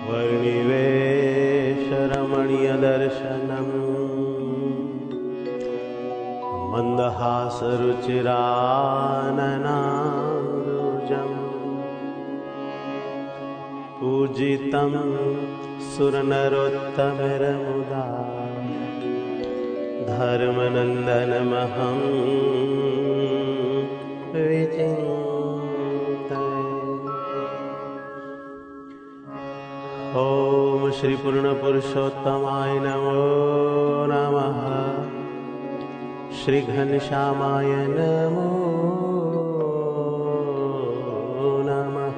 वर्णिवेशरमणीयदर्शनम् मन्दहासरुचिराननारुजम् पूजितं सुरनरोत्तमरमुदा धर्मनन्दनमहं विचिन्तये। ओम श्री पूर्ण पुरुषोत्तमाय नमो नमः। श्री घनश्यामाय नमो नमः।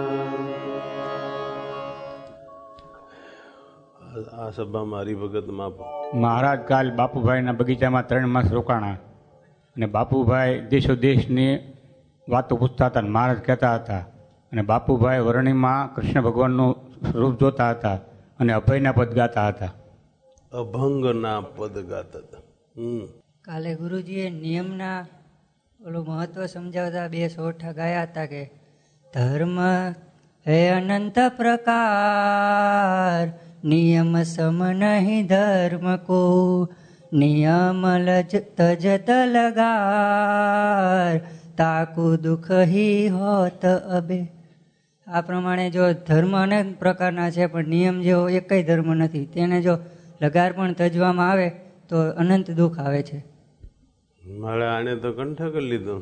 આ સભામાં હરિભગતમાં મહારાજ કાલ બાપુભાઈના બગીચામાં 3 માસ રોકાણા અને બાપુભાઈ દેશો દેશની વાતો પૂછતા હતા. મહારાજ કહેતા હતા અને બાપુભાઈ વર્ણિમાં કૃષ્ણ ભગવાનનું સ્વરૂપ જોતા હતા અને અભયના પદ ગાતા હતા. અભંગના પદ ગાતા હતા. કાલે ગુરુજીએ નિયમના ઓલું મહત્વ સમજાવતા 2 સોઠા ગાયા હતા કે ધર્મ હે અનંત પ્રકાર, નિયમ સમ નહીં ધર્મ કો, નિયમ તજત લગાર, તાકુ દુઃખ હી હોત અબે. આ પ્રમાણે જો ધર્મ અનેક પ્રકારના છે પણ નિયમ જેવો એકય ધર્મ નથી. તેને જો લગાર પણ તજવામાં આવે તો અનંત દુઃખ આવે છે. મારે આને તો કંઠ કરી લીધું.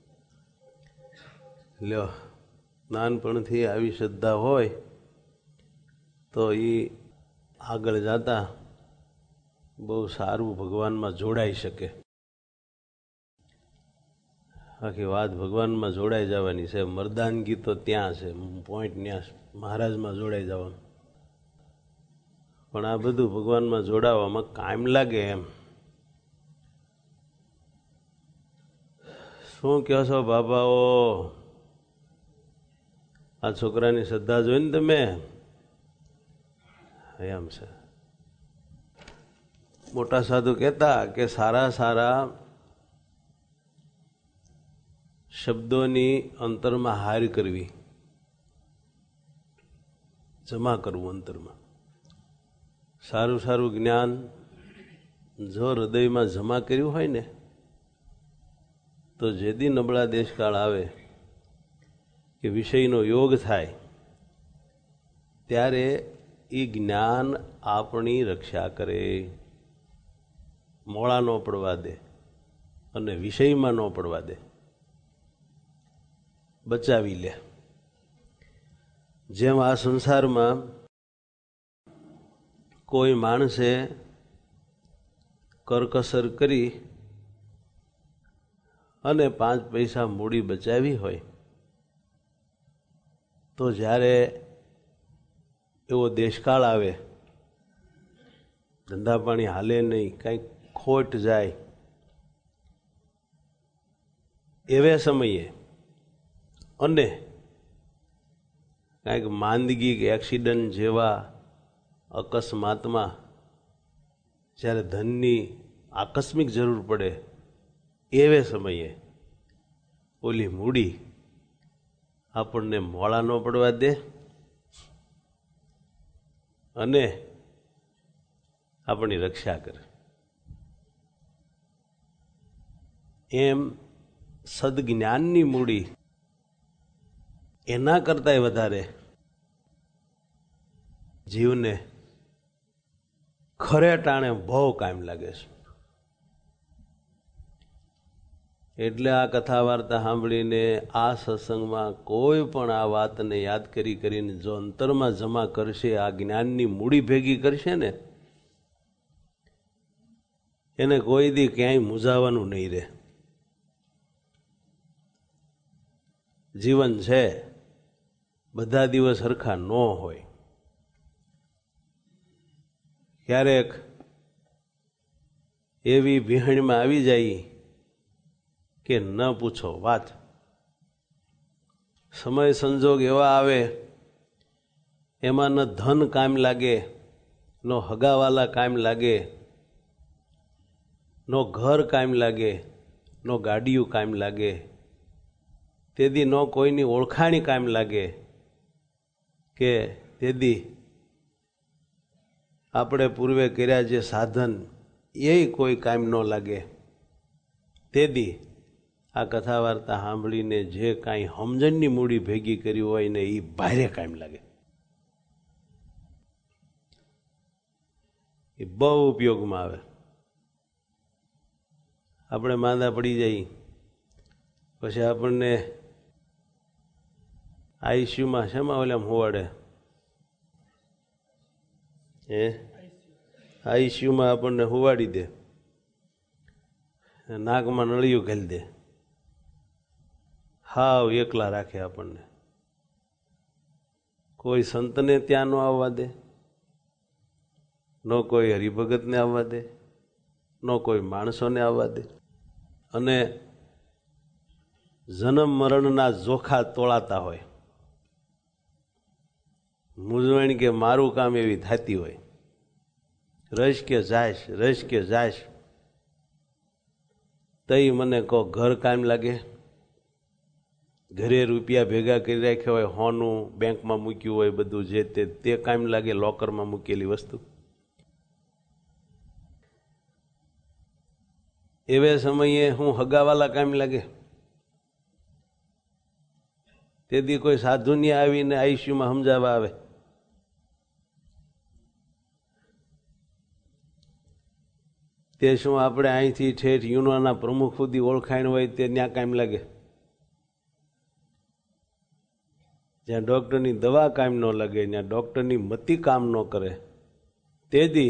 લ્યો, નાનપણથી આવી શ્રદ્ધા હોય તો એ આગળ જતા બહુ સારું ભગવાનમાં જોડાઈ શકે. આખી વાત ભગવાનમાં જોડાઈ જવાની છે. મર્દાનગી તો ત્યાં છે, પોઈન્ટ ત્યાં મહારાજમાં જોડાઈ જવાનું. પણ આ બધું ભગવાનમાં જોડાવામાં કાયમ લાગે એમ. શું કહો છો બાબાઓ? આ છોકરાની શ્રદ્ધા જોઈને તમે એમ છે. મોટા સાધુ કહેતા કે સારા સારા શબ્દોની અંતરમાં હાર કરવી, જમા કરવું અંતરમાં. સારું સારું જ્ઞાન જો હૃદયમાં જમા કર્યું હોય ને તો જેદી નબળા દેશકાળ આવે કે વિષયનો યોગ થાય ત્યારે એ જ્ઞાન આપણી રક્ષા કરે, મોળા ન પડવા દે અને વિષયમાં ન પડવા દે, બચાવી લે. જેમ આ સંસારમાં કોઈ માણસે કરકસર કરી અને 5 પૈસા મૂડી બચાવી હોય તો જ્યારે એવો દેશકાળ આવે, ધંધા પાણી હાલે નહીં, કંઈક ખોટ જાય, એવે સમયે અને કાંઈક માંદગી કે એક્સિડન્ટ જેવા અકસ્માતમાં જ્યારે ધનની આકસ્મિક જરૂર પડે એવે સમયે ઓલી મૂડી આપણને મોળા ન પડવા દે અને આપણી રક્ષા કરે. એમ સદજ્ઞાનની મૂડી એના કરતાંય વધારે જીવને ખરે ટાણે બહુ કાયમ લાગે છે. એટલે આ કથા વાર્તા સાંભળીને આ સત્સંગમાં કોઈ પણ આ વાતને યાદ કરીને જો અંતરમાં જમા કરશે, આ જ્ઞાનની મૂડી ભેગી કરશે ને, એને કોઈ દી ક્યાંય મૂંઝાવાનું નહીં રહે. જીવન છે, બધા દિવસ સરખા ન હોય. ક્યારેક એવી વિહણમાં આવી જાય કે ન પૂછો વાત. સમય સંજોગ એવા આવે એમાં ન ધન કામ લાગે, ન હગાવાલા કામ લાગે, ન ઘર કામ લાગે, ન ગાડીયું કામ લાગે, તેથી ન કોઈની ઓળખાણી કામ લાગે કે તેથી આપણે પૂર્વે કર્યા જે સાધન એ કોઈ કામ ન લાગે. તેથી આ કથા વાર્તા સાંભળીને જે કાંઈ સમજણની મૂડી ભેગી કરી હોય ને એ ભારે કામ લાગે, એ બહુ ઉપયોગમાં આવે. આપણે માંદા પડી જઈએ પછી આપણને આઈસીયુમાં શેમાં ઓલામ હોવાડે, આઈસીયુમાં આપણને હુવાડી દે, નાકમાં નળિયું ઘાલી દે, હાવ એકલા રાખે આપણને. કોઈ સંતને ત્યાં ન આવવા દે, ન કોઈ હરિભગતને આવવા દે, ન કોઈ માણસોને આવવા દે. અને જન્મ મરણના જોખા તોળાતા હોય, મૂંઝવણ કે મારું કામ એવી થતી હોય, રહીશ કે જાશ, રહીશ કે જાશ. તઈ મને કહો ઘર કામ લાગે? ઘરે રૂપિયા ભેગા કરી રાખ્યા હોય, હોનું બેંકમાં મૂક્યું હોય, બધું જે તે કામ લાગે? લોકરમાં મૂકેલી વસ્તુ. એવે સમયે હું હગાવાલા કામ લાગે? તેથી કોઈ સાધુની આવીને આઈસીયુમાં સમજાવવા આવે? તે શું આપણે અહીંથી ઠેઠ યુનોના પ્રમુખ સુધી ઓળખાણ હોય તે ત્યાં કામ લાગે? જ્યાં ડૉક્ટરની દવા કામ ન લાગે, ત્યાં ડૉક્ટરની મતિ કામ ન કરે. તેથી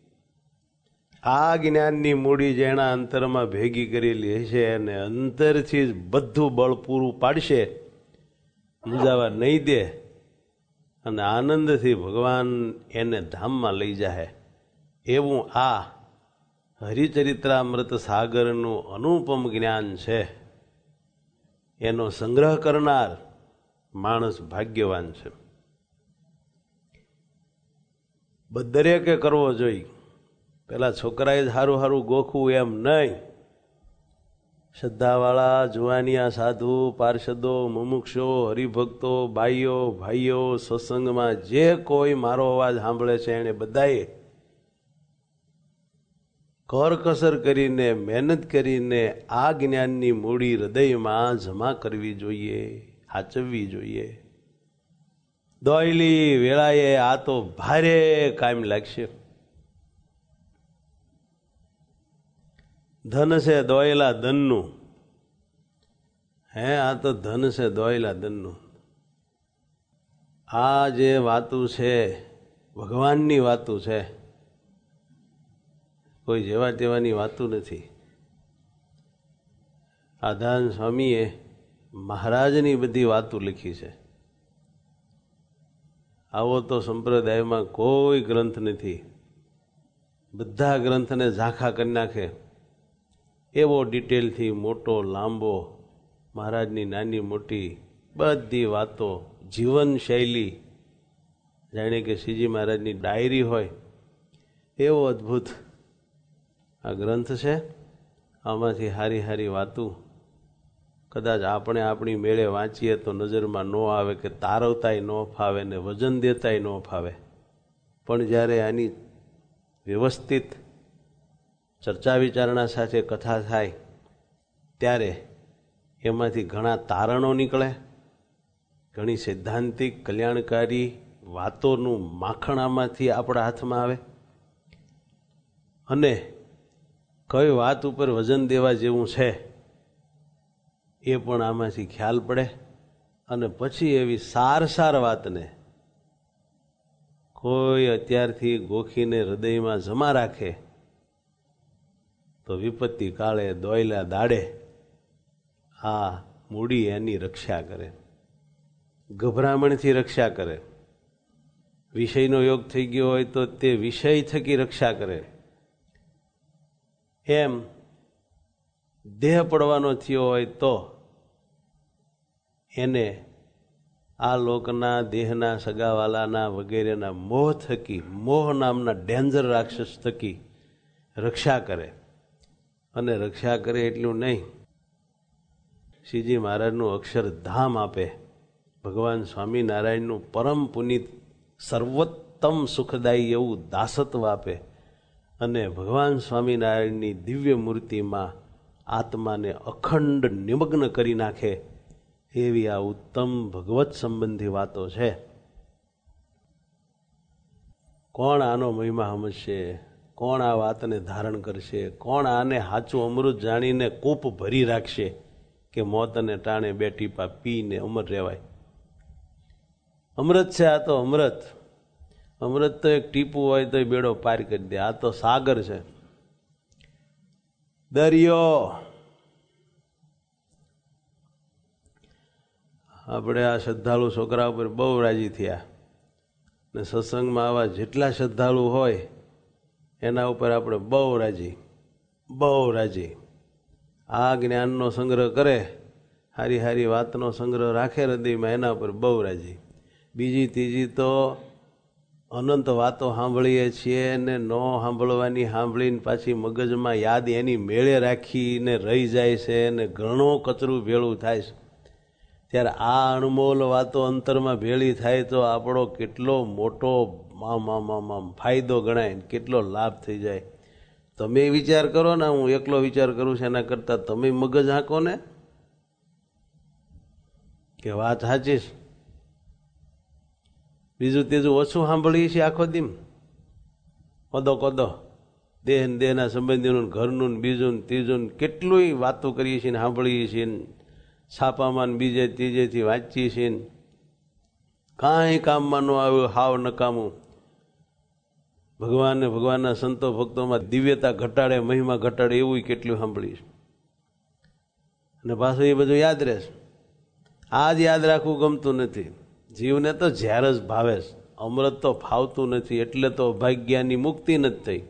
આ જ્ઞાનની મૂડી જેના અંતરમાં ભેગી કરેલી હશે અને અંતરથી જ બધું બળ પૂરું પાડશે, મૂંઝાવા નહીં દે, અને આનંદથી ભગવાન એને ધામમાં લઈ જાય. એવું આ હરિચરિત્રામૃત સાગરનું અનુપમ જ્ઞાન છે. એનો સંગ્રહ કરનાર માણસ ભાગ્યવાન છે. દરેકે કરવો જોઈએ. પેલા છોકરાએ સારું સારું ગોખવું એમ નહીં. શ્રદ્ધાવાળા જુવાનિયા સાધુ પાર્ષદો મુમુક્ષો હરિભક્તો બાઈઓ ભાઈઓ સત્સંગમાં જે કોઈ મારો અવાજ સાંભળે છે એને બધાએ કરકસર કરીને મહેનત કરીને આ જ્ઞાનની મૂડી હૃદયમાં જમા કરવી જોઈએ, સાચવવી જોઈએ. દોયલી વેળાએ આ તો ભારે કામ લાગશે. ધન છે દોયેલા ધનનું, આ તો ધન છે દોયેલા ધનનું. આ જે વાતું છે ભગવાનની વાતું છે, કોઈ જેવા તેવાની વાતું નથી. આધાન સ્વામીએ મહારાજની બધી વાતું લખી છે. આવો તો સંપ્રદાયમાં કોઈ ગ્રંથ નથી. બધા ગ્રંથને ઝાંખા કરી નાખે એવો ડિટેલથી મોટો લાંબો મહારાજની નાની મોટી બધી વાતો, જીવન શૈલી, જાણે કે શ્રીજી મહારાજની ડાયરી હોય એવો અદ્ભુત આ ગ્રંથ છે. આમાંથી હારી હારી વાતું કદાચ આપણે આપણી મેળે વાંચીએ તો નજરમાં ન આવે, કે તારવતાય ન ફાવે ને વજન દેતાય ન ફાવે. પણ જ્યારે આની વ્યવસ્થિત ચર્ચા વિચારણા સાથે કથા થાય ત્યારે એમાંથી ઘણા તારણો નીકળે, ઘણી સૈદ્ધાંતિક કલ્યાણકારી વાતોનું માખણ આમાંથી આપણા હાથમાં આવે, અને કઈ વાત ઉપર વજન દેવા જેવું છે એ પણ આમાંથી ખ્યાલ પડે. અને પછી એવી સાર વાતને કોઈ અત્યારથી ગોખીને હૃદયમાં જમા રાખે તો વિપત્તિ કાળે દોયલા દાડે આ મૂડી એની રક્ષા કરે, ગભરામણથી રક્ષા કરે. વિષયનો યોગ થઈ ગયો હોય તો તે વિષય થકી રક્ષા કરે. એમ દેહ પડવાનો થયો હોય તો એને આ લોકના દેહના સગાવાલાના વગેરેના મોહ થકી, મોહ નામના ડેન્જર રાક્ષસ થકી રક્ષા કરે. અને રક્ષા કરે એટલું નહીં, શ્રીજી મહારાજનું અક્ષરધામ આપે. ભગવાન સ્વામિનારાયણનું પરમ પુનિત સર્વોત્તમ તમ સુખદાયી એવું દાસત્વ આપે અને ભગવાન સ્વામિનારાયણની દિવ્ય મૂર્તિમાં આત્માને અખંડ નિમગ્ન કરી નાખે એવી આ ઉત્તમ ભગવત સંબંધી વાતો છે. કોણ આનો મહિમા સમજશે? કોણ આ વાતને ધારણ કરશે? કોણ આને સાચું અમૃત જાણીને કૂપ ભરી રાખશે કે મોત અને ટાણે બે ટીપા પીને અમર રહેવાય? અમૃત છે આ તો, અમૃત. અમૃત તો એક ટીપું હોય તો બેડો પાર કરી દે. આ તો સાગર છે, દરિયો. આપણે આ શ્રદ્ધાળુ છોકરા ઉપર બહુ રાજી થયા ને સત્સંગમાં આવા જેટલા શ્રદ્ધાળુ હોય એના ઉપર આપણે બહુ રાજી, બહુ રાજી. આ જ્ઞાનનો સંગ્રહ કરે, હારી હારી વાતનો સંગ્રહ રાખે હૃદયમાં, એના ઉપર બહુ રાજી. બીજી ત્રીજી તો અનંત વાતો સાંભળીએ છીએ ને ન સાંભળવાની સાંભળીને પાછી મગજમાં યાદ એની મેળે રાખીને રહી જાય છે ને ઘણું કચરું ભેળું થાય છે. ત્યારે આ અણમોલ વાતો અંતરમાં ભેળી થાય તો આપણો કેટલો મોટો ફાયદો ગણાય, કેટલો લાભ થઈ જાય. તમે વિચાર કરો ને, હું એકલો વિચાર કરું છું એના કરતાં તમે મગજ હાંકો ને કે વાત સાચી છે. બીજું ત્રીજું ઓછું સાંભળીએ છીએ આખો દીમ, કોદો દેહ ને દેહના સંબંધીનું, ઘરનું, બીજું ત્રીજું કેટલું વાતો કરીએ છીએ ને સાંભળીએ છીએ, છાપામાં બીજે ત્રીજેથી વાંચીએ છીએ. કાંઈ કામમાં ન આવ્યું, હાવ નકામું. ભગવાન ને ભગવાનના સંતો ભક્તોમાં દિવ્યતા ઘટાડે, મહિમા ઘટાડે એવું કેટલું સાંભળીશ. અને પાછું એ બધું યાદ રહેશે. આ જ યાદ રાખવું ગમતું નથી. જીવને તો ઝેર જ ભાવે છે, અમૃત તો ફાવતું નથી. એટલે તો અભાગ્યાની મુક્તિ નથી થઈ.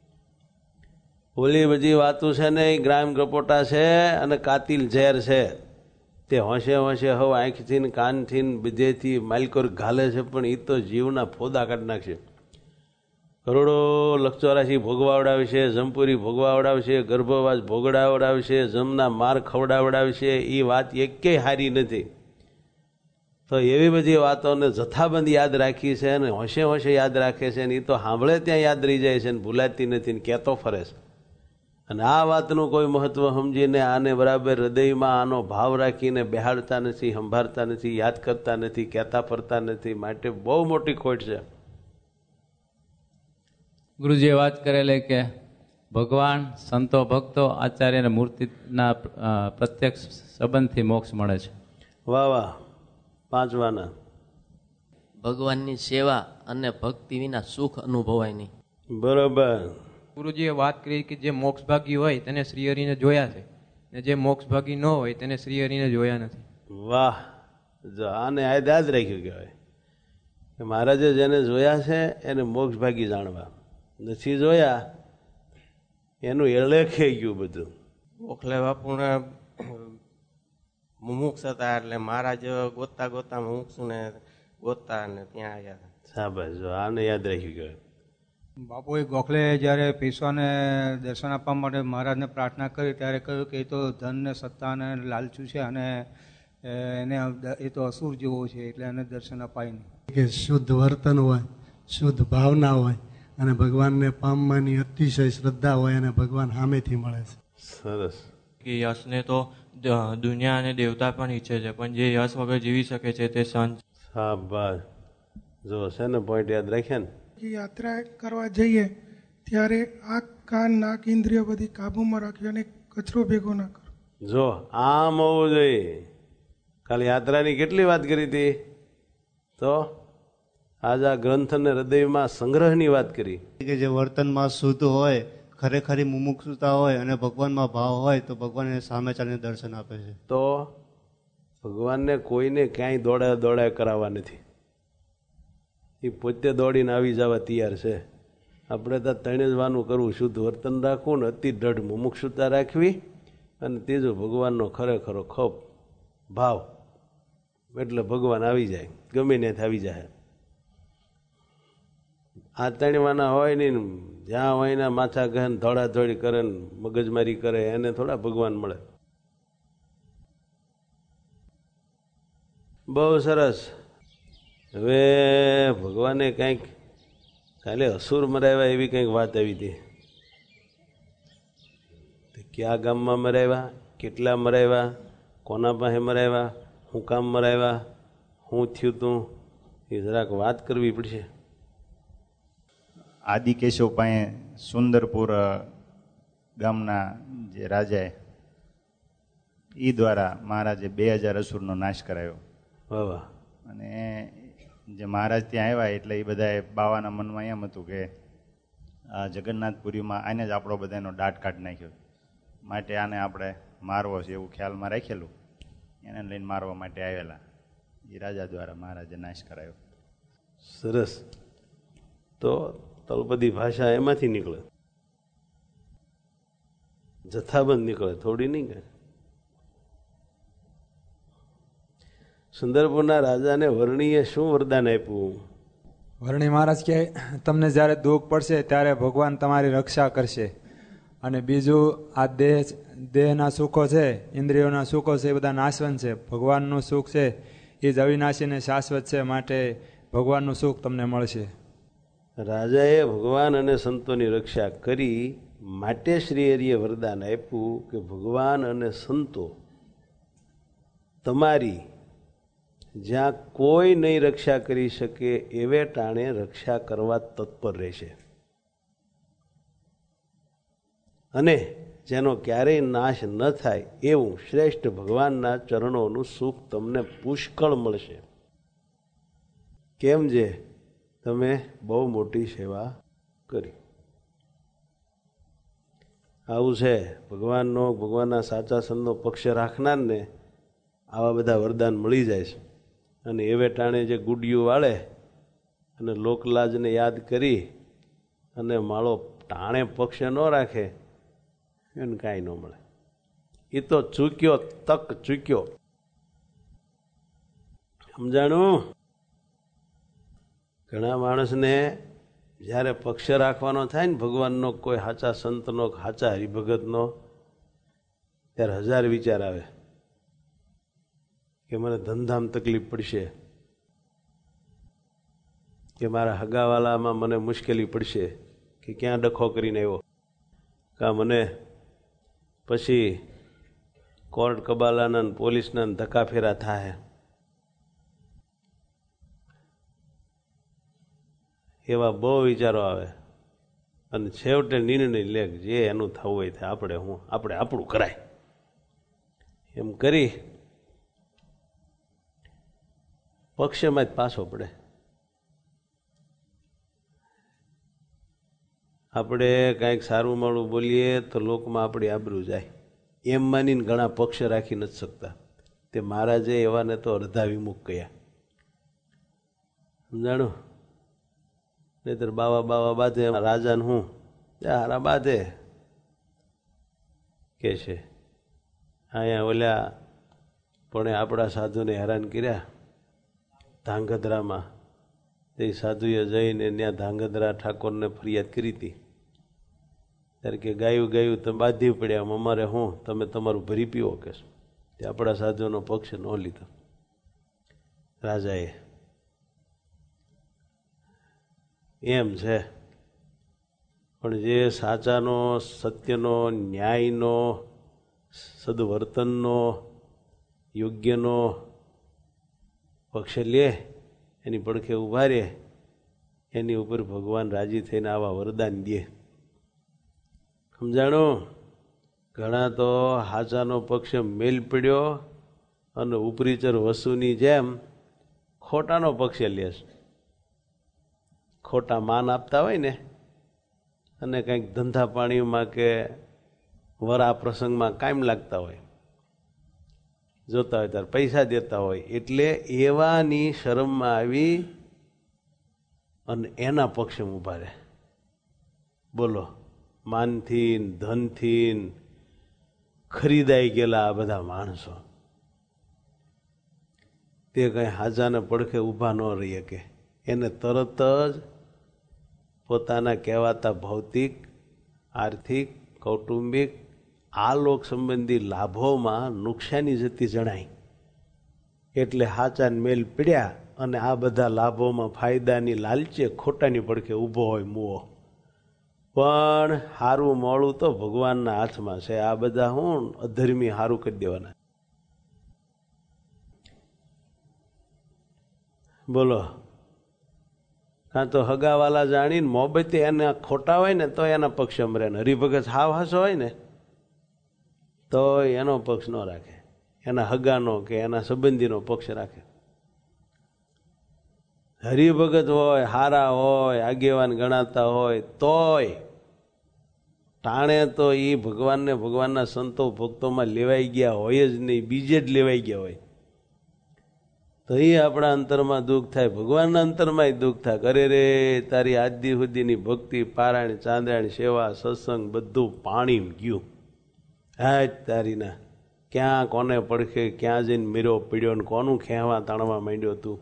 ઓલી બધી વાતો છે ને એ ગ્રામ ગપોટા છે અને કાતિલ ઝેર છે. તે હોંશે હોંશે હવે આંખથી ને કાનથી ને બધેથી માલકોર ઘાલે છે, પણ એ તો જીવના ફોદા કાઢી નાખશે. કરોડો લક્ષ 84 ભોગવાવડાવશે, જમપુરી ભોગવાવડાવશે, ગર્ભવાસ ભોગડાવડાવશે, જમના માર ખવડાવડાવશે. એ વાત એકેય હારી નથી. તો એવી બધી વાતોને જથ્થાબંધ યાદ રાખી છે અને હોંશે હોંશે યાદ રાખે છે ને એ તો સાંભળે ત્યાં યાદ રહી જાય છે ને ભૂલાતી નથી ને કહેતો ફરે છે. અને આ વાતનું કોઈ મહત્વ સમજીને આને બરાબર હૃદયમાં આનો ભાવ રાખીને બેહાડતા નથી, સંભાળતા નથી, યાદ કરતા નથી, કહેતા ફરતા નથી. માટે બહુ મોટી ખોટ છે. ગુરુજીએ વાત કરેલી કે ભગવાન, સંતો, ભક્તો, આચાર્ય અને મૂર્તિના પ્રત્યક્ષ સંબંધથી મોક્ષ મળે છે. વાહ વાહ. પાંચવાના ભગવાનની સેવા અને ભક્તિ વિના સુખ અનુભવાય નહીં. બરોબર. ગુરુજીએ વાત કરી કે જે મોક્ષભાગી હોય તેને શ્રીહરિને જોયા છે ને જે મોક્ષભાગી ન હોય તેને શ્રીહરિને જોયા નથી. વાહ. જો આને યાદ રાખ્યું કહેવાય કે મહારાજે જેને જોયા છે એને મોક્ષભાગી જાણવા, નથી જોયા એનું એળે ખાઈ ગયું બધું. ગોખલે બાપુને મુમુક્ષ હતા એટલે મહારાજ ગોતતા મુમુક્ષને ગોતતા ને ત્યાં આવ્યા. શાબાશ. જો આને યાદ રાખ્યું કહેવાય. બાપુએ ગોખલે જ્યારે પેશવાને દર્શન આપવા માટે મહારાજને પ્રાર્થના કરી ત્યારે કહ્યું કે એ તો ધન ને સત્તા ને લાલચું છે અને એને એ તો અસુર જેવો છે એટલે એને દર્શન અપાય નહીં. કે શુદ્ધ વર્તન હોય, શુદ્ધ ભાવના હોય અને ભગવાનને પામવાની અતિશય શ્રદ્ધા હોય અને ભગવાન સામેથી મળે છે. સરસ. કે યશને તો દુનિયા અને દેવતા પણ ઈચ્છે છે, પણ જે યશ વગર જીવી શકે છે તે સંત. શાબાશ. જો છે ને પોઈન્ટ યાદ રાખ્યા ને. યાત્રા કરવા જઈએ ત્યારે આંખ, કાન, નાક, ઇન્દ્રિયો બધી કાબુમાં રાખવી અને કચરો ભેગો ના કરો. જો આમ હોવું જોઈએ. કાલે યાત્રાની કેટલી વાત કરી હતી, તો આજ આ ગ્રંથને હૃદયમાં સંગ્રહની વાત કરી કે જે વર્તનમાં શુદ્ધ હોય, ખરેખરી મુમુક્ષુતા હોય અને ભગવાનમાં ભાવ હોય તો ભગવાન એને સામે ચાલીને દર્શન આપે છે. તો ભગવાનને કોઈને ક્યાંય દોડા કરાવવા નથી. એ પોતે દોડીને આવી જવા તૈયાર છે. આપણે તો ત્રણે જ વાનું કરવું, શુદ્ધ વર્તન રાખવું ને અતિ દ્રઢ મુમુક્ષુતા રાખવી અને ત્રીજું ભગવાનનો ખરેખરો ખપ ભાવ. એટલે ભગવાન આવી જાય, ગમે ત્યાંથી આવી જાય. આ ત્રણવાના હોય નહીં, જ્યાં હોય ને માથા ગહન દોડાદોડી કરે ને મગજમારી કરે એને થોડા ભગવાન મળે. બહુ સરસ. હવે ભગવાને કંઈક કાલે અસુર મરાવ્યા એવી કંઈક વાત આવી હતી. કયા ગામમાં મરાવ્યા, કેટલા મરાવ્યા, કોના પાસે મરાવ્યા, શું કામ મરાવ્યા, શું થયું તું, એ જરાક વાત કરવી પડશે. આદિકેશવ પાસે સુંદરપુર ગામના જે રાજાએ એ દ્વારા મહારાજે 2000 અસુરનો નાશ કરાયો. વાહ. અને જે મહારાજ ત્યાં આવ્યા એટલે એ બધાએ બાવાના મનમાં એમ હતું કે આ જગન્નાથપુરીમાં આને જ આપણો બધાનો દાટ કાઢી નાખ્યો, માટે આને આપણે મારવો છે એવું ખ્યાલમાં રાખેલું. એને લઈને મારવા માટે આવેલા. એ રાજા દ્વારા મહારાજે નાશ કરાયો. સરસ. તો તળપદી ભાષા એમાંથી નીકળે, જથ્થાબંધ નીકળે, થોડી નહીં કે. સુંદરપુરના રાજાને વર્ણીએ શું વરદાન આપ્યું? વર્ણી મહારાજ કહે તમને જ્યારે દુઃખ પડશે ત્યારે ભગવાન તમારી રક્ષા કરશે. અને બીજું આ દેહના સુખો છે, ઇન્દ્રિયોના સુખો છે, એ બધા નાશવંત છે. ભગવાનનું સુખ છે એ જ અવિનાશી અને શાશ્વત છે, માટે ભગવાનનું સુખ તમને મળશે. રાજાએ ભગવાન અને સંતોની રક્ષા કરી માટે શ્રી હરિએ વરદાન આપ્યું કે ભગવાન અને સંતો તમારી જ્યાં કોઈ નહીં રક્ષા કરી શકે એવે ટાણે રક્ષા કરવા તત્પર રહેશે, અને જેનો ક્યારેય નાશ ન થાય એવું શ્રેષ્ઠ ભગવાનના ચરણોનું સુખ તમને પુષ્કળ મળશે. કેમ જે તમે બહુ મોટી સેવા કરી. આવું છે ભગવાનનો, ભગવાનના સાચા સંતનો પક્ષ રાખનારને આવા બધા વરદાન મળી જાય છે. અને એવે ટાણે જે ગુડિયું વાળે અને લોકલાજને યાદ કરી અને માળો ટાણે પક્ષે ન રાખે એને કાંઈ ન મળે. એ તો ચૂક્યો, તક ચૂક્યો. સમજાણું? ઘણા માણસને જ્યારે પક્ષ રાખવાનો થાય ને ભગવાનનો, કોઈ સાચા સંતનો, સાચા હરિભગતનો, ત્યારે 1000 વિચાર આવે કે મને ધંધામાં તકલીફ પડશે, કે મારા હગાવાલામાં મને મુશ્કેલી પડશે, કે ક્યાં ડખો કરીને આવ્યો, કાં મને પછી કોર્ટ કબાલાના પોલીસના ધક્કા ફેરા થાય. એવા બહુ વિચારો આવે અને છેવટે નિર્ણય લે જે એનું થવું હોય થાય, આપણે આપણું કરાય એમ કરી પક્ષમાં જ પાછો પડે. આપણે કાંઈક સારું માળું બોલીએ તો લોકમાં આપણી આબરૂ જાય એમ માનીને ઘણા પક્ષ રાખી નથી શકતા. તે મહારાજે એવાને તો અડધા વિમુખ કહ્યા. સમજાણું? નહીતર બાવા બાંધે રાજાને હું હારા બાંધે કે છે. અહીંયા ઓલ્યા પણ આપણા સાધુને હેરાન કર્યા ધાંગધ્રામાં. તે સાધુએ જઈને ત્યાં ધાંગધ્રા ઠાકોરને ફરિયાદ કરી હતી. ત્યારે કે ગાયું તમે બાંધી પડ્યા, અમારે હું, તમે તમારું ભરી પીવો કે. તે આપણા સાધુનો પક્ષ ન લીધો રાજાએ. એમ છે. પણ જે સાચાનો, સત્યનો, ન્યાયનો, સદવર્તનનો, યોગ્યનો પક્ષ લે, એની પડખે ઊભા રહે, એની ઉપર ભગવાન રાજી થઈને આવા વરદાન દે. સમજાણો? ઘણા તો હાચાનો પક્ષ મેલ પડ્યો અને ઉપરીચર વસુની જેમ ખોટાનો પક્ષ લે છે. ખોટા માન આપતા હોય ને, અને કંઈક ધંધા પાણીમાં કે વરા પ્રસંગમાં કાયમ લાગતા હોય, જોતા હોય ત્યારે પૈસા દેતા હોય, એટલે એવાની શરમમાં આવી અને એના પક્ષમાં ઊભા રહે. બોલો, માનથી ધનથી ખરીદાઈ ગયેલા આ બધા માણસો, તે કંઈ હાજાને પડખે ઊભા ન રહી શકે. એને તરત જ પોતાના કહેવાતા ભૌતિક, આર્થિક, કૌટુંબિક, આ લોક સંબંધી લાભોમાં નુકસાની જતી જણાય. એટલે હાચાને મેલ પડ્યા અને આ બધા લાભોમાં ફાયદાની લાલચે ખોટાની પડખે ઊભો હોય મુવો. પણ હારું મોડું તો ભગવાનના હાથમાં છે. આ બધા હું અધર્મી હારું કરી દેવાના. બોલો, કાં તો હગાવાલા જાણીને મોહબ્બતે એના ખોટા હોય ને તો એના પક્ષમાં રહે, હરિભગત હાવ હાસો હોય ને તો એનો પક્ષ ન રાખે, એના હગાનો કે એના સંબંધીનો પક્ષ રાખે. હરિભગત હોય, હારા હોય, આગેવાન ગણાતા હોય તોય ટાણે તો એ ભગવાનને ભગવાનના સંતો ભક્તોમાં લેવાઈ ગયા હોય જ નહીં, બીજે જ લેવાઈ ગયા હોય. તો એ આપણા અંતરમાં દુઃખ થાય, ભગવાનના અંતરમાં દુઃખ થાય. અરે રે તારી આદિ સુધીની ભક્તિ, પારાયણ, ચાંદ્રાયણ, સેવા, સત્સંગ બધું પાણી ગયું. હા તારીના ક્યાં કોને પડખે ક્યાં જઈને મીરો પીડ્યો ને કોનું ખેવા તાણવા માંડ્યો તું.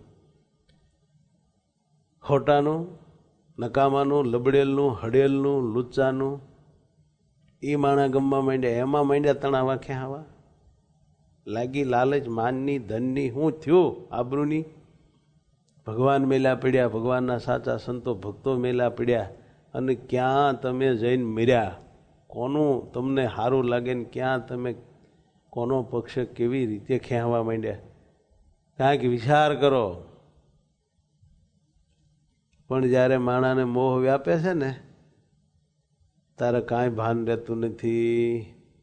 ખોટાનું, નકામાનું, લબડેલનું, હડેલનું, લુચ્ચાનું એ માણા ગમવા માંડ્યા, એમાં માંડ્યા તણાવા ખેવા. લાગી લાલચ માનની, ધનની, શું થયું આબરૂની. ભગવાન મેલા પીડ્યા, ભગવાનના સાચા સંતો ભક્તો મેલા પીડ્યા, અને ક્યાં તમે જઈને મીર્યા, કોનું તમને સારું લાગે ને ક્યાં તમે કોનો પક્ષ કેવી રીતે ખેંચવા માંડ્યા. કાંઈક વિચાર કરો. પણ જ્યારે માણાને મોહ વ્યાપે છે ને તારે કાંઈ ભાન રહેતું નથી.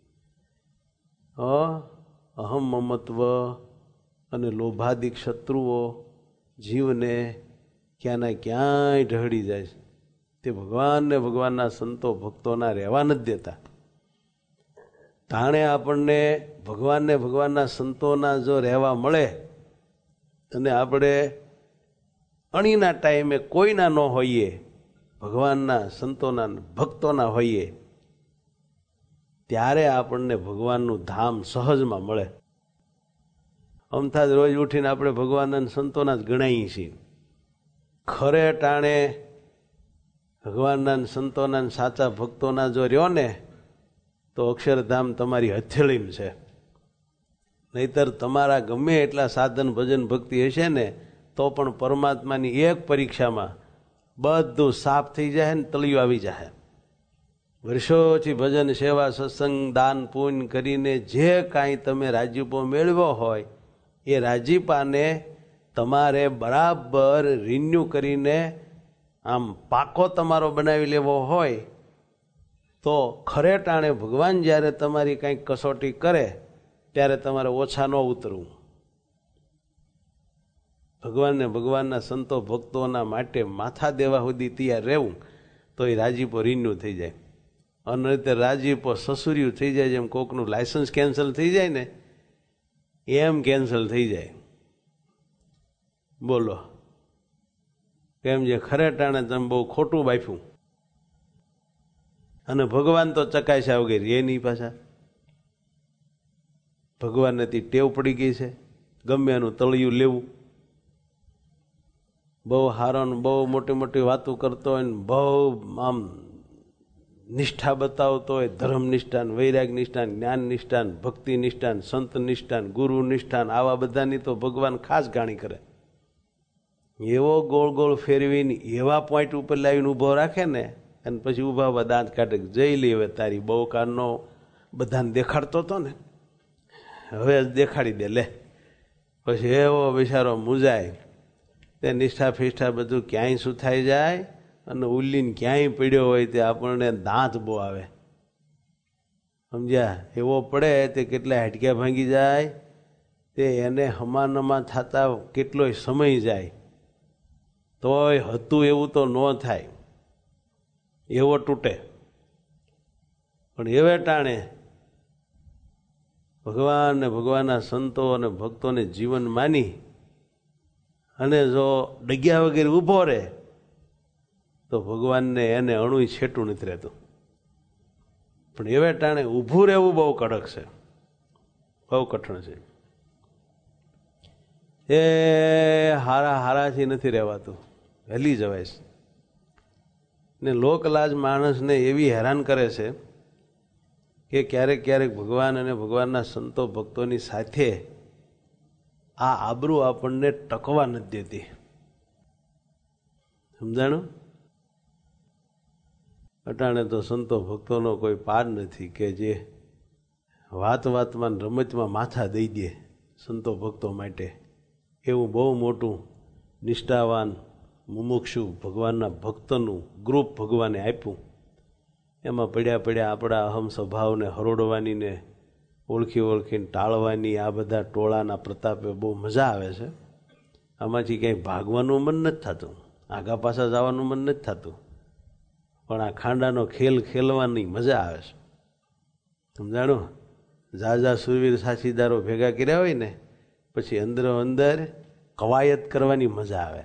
અહમ મમત્વ અને લોભાદિક શત્રુઓ જીવને ક્યાંના ક્યાંય ઢળી જાય છે. તે ભગવાનને ભગવાનના સંતો ભક્તોના રહેવા નથી દેતા. તાણે આપણને ભગવાનને ભગવાનના સંતોના જો રહેવા મળે અને આપણે અણીના ટાઈમે કોઈના ન હોઈએ, ભગવાનના સંતોના ભક્તોના હોઈએ, ત્યારે આપણને ભગવાનનું ધામ સહજમાં મળે. અમથા જ રોજ ઉઠીને આપણે ભગવાનના સંતોના જ ગણાઈએ છીએ. ખરે ટાણે ભગવાનના સંતોના સાચા ભક્તોના જો રહ્યો ને તો અક્ષરધામ તમારી હથેળીમાં છે. નહીતર તમારા ગમે એટલા સાધન ભજન ભક્તિ હશે ને તો પણ પરમાત્માની એક પરીક્ષામાં બધું સાફ થઈ જાય ને તળિયું આવી જાય. વર્ષોથી ભજન સેવા સત્સંગ દાન પુણ્ય કરીને જે કાંઈ તમે રાજીપો મેળવ્યો હોય એ રાજીપાને તમારે બરાબર રિન્યુ કરીને આમ પાકો તમારો બનાવી લેવો હોય તો ખરે ટાણે ભગવાન જ્યારે તમારી કંઈક કસોટી કરે ત્યારે તમારે ઓછા ન ઉતરવું. ભગવાનને ભગવાનના સંતો ભક્તોના માટે માથા દેવા સુધી તૈયાર રહેવું તો એ રાજીપો રિન્યુ થઈ જાય. અને રીતે રાજીપો સસુર્યું થઈ જાય, જેમ કોકનું લાયસન્સ કેન્સલ થઈ જાય ને એમ કેન્સલ થઈ જાય. બોલો કેમ જે ખરે ટાણે તમે બહુ ખોટું બાફ્યું. અને ભગવાન તો ચકાસ્યા વગર એ નહીં પાછા. ભગવાનને તે ટેવ પડી ગઈ છે ગમે એનું તળિયું લેવું. બહુ હારો ને બહુ મોટી મોટી વાતો કરતો હોય ને બહુ આમ નિષ્ઠા બતાવતો હોય, ધર્મ નિષ્ઠાન, વૈરાગ નિષ્ઠાન, જ્ઞાન નિષ્ઠાન, ભક્તિ નિષ્ઠાન, સંત નિષ્ઠાન, ગુરુ નિષ્ઠાન, આવા બધાની તો ભગવાન ખાસ ગાણી કરે. એવો ગોળ ગોળ ફેરવીને એવા પોઈન્ટ ઉપર લાવીને ઊભો રાખે ને અને પછી ઊભા દાંત કાઢે જઈ લે હવે તારી બહુ કારનો બધાને દેખાડતો હતો ને હવે દેખાડી દે લે. પછી એવો બિચારો મૂજાય. તે નિષ્ઠા ફિષ્ઠા બધું ક્યાંય સુથાઈ જાય અને ઉલ્લીને ક્યાંય પડ્યો હોય તે આપણને દાંત બહુ આવે. સમજ્યા? એવો પડે તે કેટલા હાડક્યા ભાંગી જાય, તે એને હમાનમા થતા કેટલોય સમય જાય તોય હતું એવું તો ન થાય, એવો તૂટે. પણ એવે ટાણે ભગવાન ને ભગવાનના સંતો અને ભક્તોને જીવન માની અને જો ડગ્યા વગેરે ઊભો રહે તો ભગવાનને એને અણુય છેટું નથી રહેતું. પણ એવે ટાણે ઊભું રહેવું બહુ કડક છે, બહુ કઠણ છે. એ હારાથી નથી રહેવાતું, વહેલી જવાય છે. ને લોકલાજ માણસને એવી હેરાન કરે છે કે ક્યારેક ક્યારેક ભગવાન અને ભગવાનના સંતો ભક્તોની સાથે આ આબરૂ આપણને ટકવા નથી દેતી. સમજાણું? અટાણે તો સંતો ભક્તોનો કોઈ પાર નથી કે જે વાત વાતમાં રમતમાં માથા દઈ દે સંતો ભક્તો માટે. એવું બહુ મોટું નિષ્ઠાવાન મુમુક્ષુ ભગવાનના ભક્તનું ગ્રુપ ભગવાને આપ્યું. એમાં પડ્યા પડ્યા આપણા અહમ સ્વભાવને હરોડવાની ને ઓળખીને ટાળવાની આ બધા ટોળાના પ્રતાપે બહુ મજા આવે છે. આમાંથી ક્યાંય ભાગવાનું મન નથી થતું, આગા પાછા જવાનું મન નથી થતું, પણ આ ખાંડાનો ખેલ ખેલવાની મજા આવે છે. સમજાણું? ઝાઝા સુરવીર સાથીદારો ભેગા કર્યા હોય ને પછી અંદરો અંદર કવાયત કરવાની મજા આવે.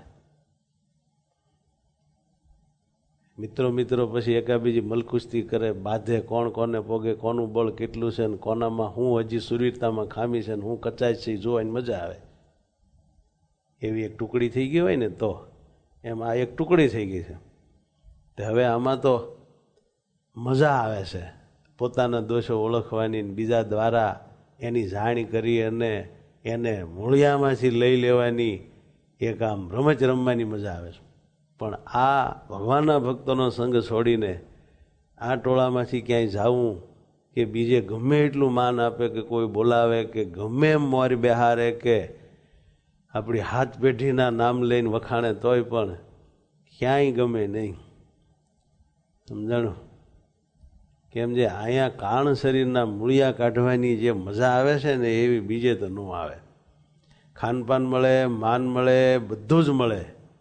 મિત્રો પછી એકાબીજી મલકુસ્તી કરે, બાંધે, કોણ કોને પોગે, કોનું બળ કેટલું છે ને કોનામાં હું હજી સુરવીરતામાં ખામી છે ને હું કચાશ છે જોવાની મજા આવે. એવી એક ટુકડી થઈ ગઈ હોય ને તો એમ આ એક ટુકડી થઈ ગઈ છે. તે હવે આમાં તો મજા આવે છે પોતાના દોષો ઓળખવાની, બીજા દ્વારા એની જાણ કરી અને એને મૂળિયામાંથી લઈ લેવાની એક આમ રમત રમવાની મજા આવે છે. પણ આ ભગવાનના ભક્તોનો સંગ છોડીને આ ટોળામાંથી ક્યાંય જવું કે બીજે ગમે એટલું માન આપે કે કોઈ બોલાવે કે ગમે એમ મોર બેહારે કે આપણી હાથ પેઢીના નામ લઈને વખાણે તોય પણ ક્યાંય ગમે નહીં. સમજાણું? કેમ જે અહીંયા કાણ શરીરના મૂળિયા કાઢવાની જે મજા આવે છે ને એવી બીજે તો ન આવે. ખાનપાન મળે, માન મળે, બધું જ મળે.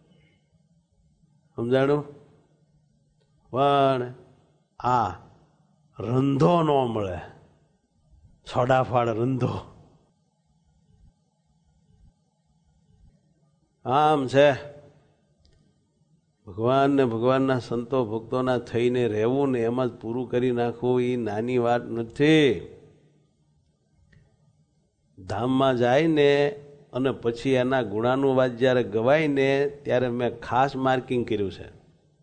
સમજાણું? પણ આ રંધો ન મળે, છોડાફાડ રંધો. આમ છે ભગવાન ને ભગવાનના સંતો ભક્તોના થઈને રહેવું ને એમાં જ પૂરું કરી નાખવું એ નાની વાત નથી. ધામમાં જાય ને અને પછી એના ગુણાનુવાદ જ્યારે ગવાય ને ત્યારે મેં ખાસ માર્કિંગ કર્યું છે.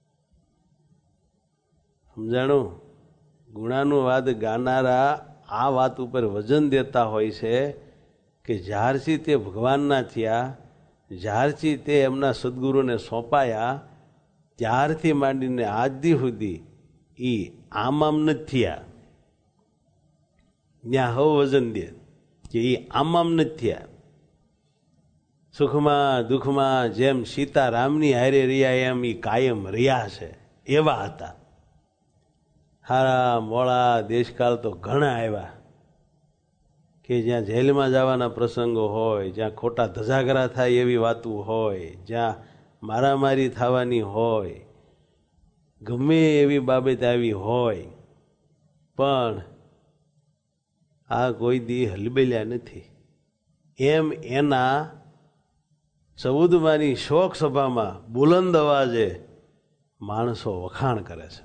સમજાણું? ગુણાનુવાદ ગાનારા આ વાત ઉપર વજન દેતા હોય છે કે જ્યારથી તે ભગવાનના થયા, જ્યારથી તે એમના સદગુરુને સોંપાયા ત્યારથી માંડીને આજ દી સુધી એ આમ નથી થયા. ત્યાં હવે વજન દે કે એ આમ નથી થયા. સુખમાં દુઃખમાં જેમ સીતારામની હારે રહ્યા એમ એ કાયમ રહ્યા છે એવા હતા. હારા મોળા દેશકાળ તો ઘણા આવ્યા કે જ્યાં જેલમાં જવાના પ્રસંગો હોય, જ્યાં ખોટા ધજાગરા થાય એવી વાતો હોય, જ્યાં મારામારી થવાની હોય, ગમે એવી બાબત આવી હોય, પણ આ કોઈ દી હલબેલ્યા નથી. એમ એના 14માની શોક સભામાં બુલંદ અવાજે માણસો વખાણ કરે છે.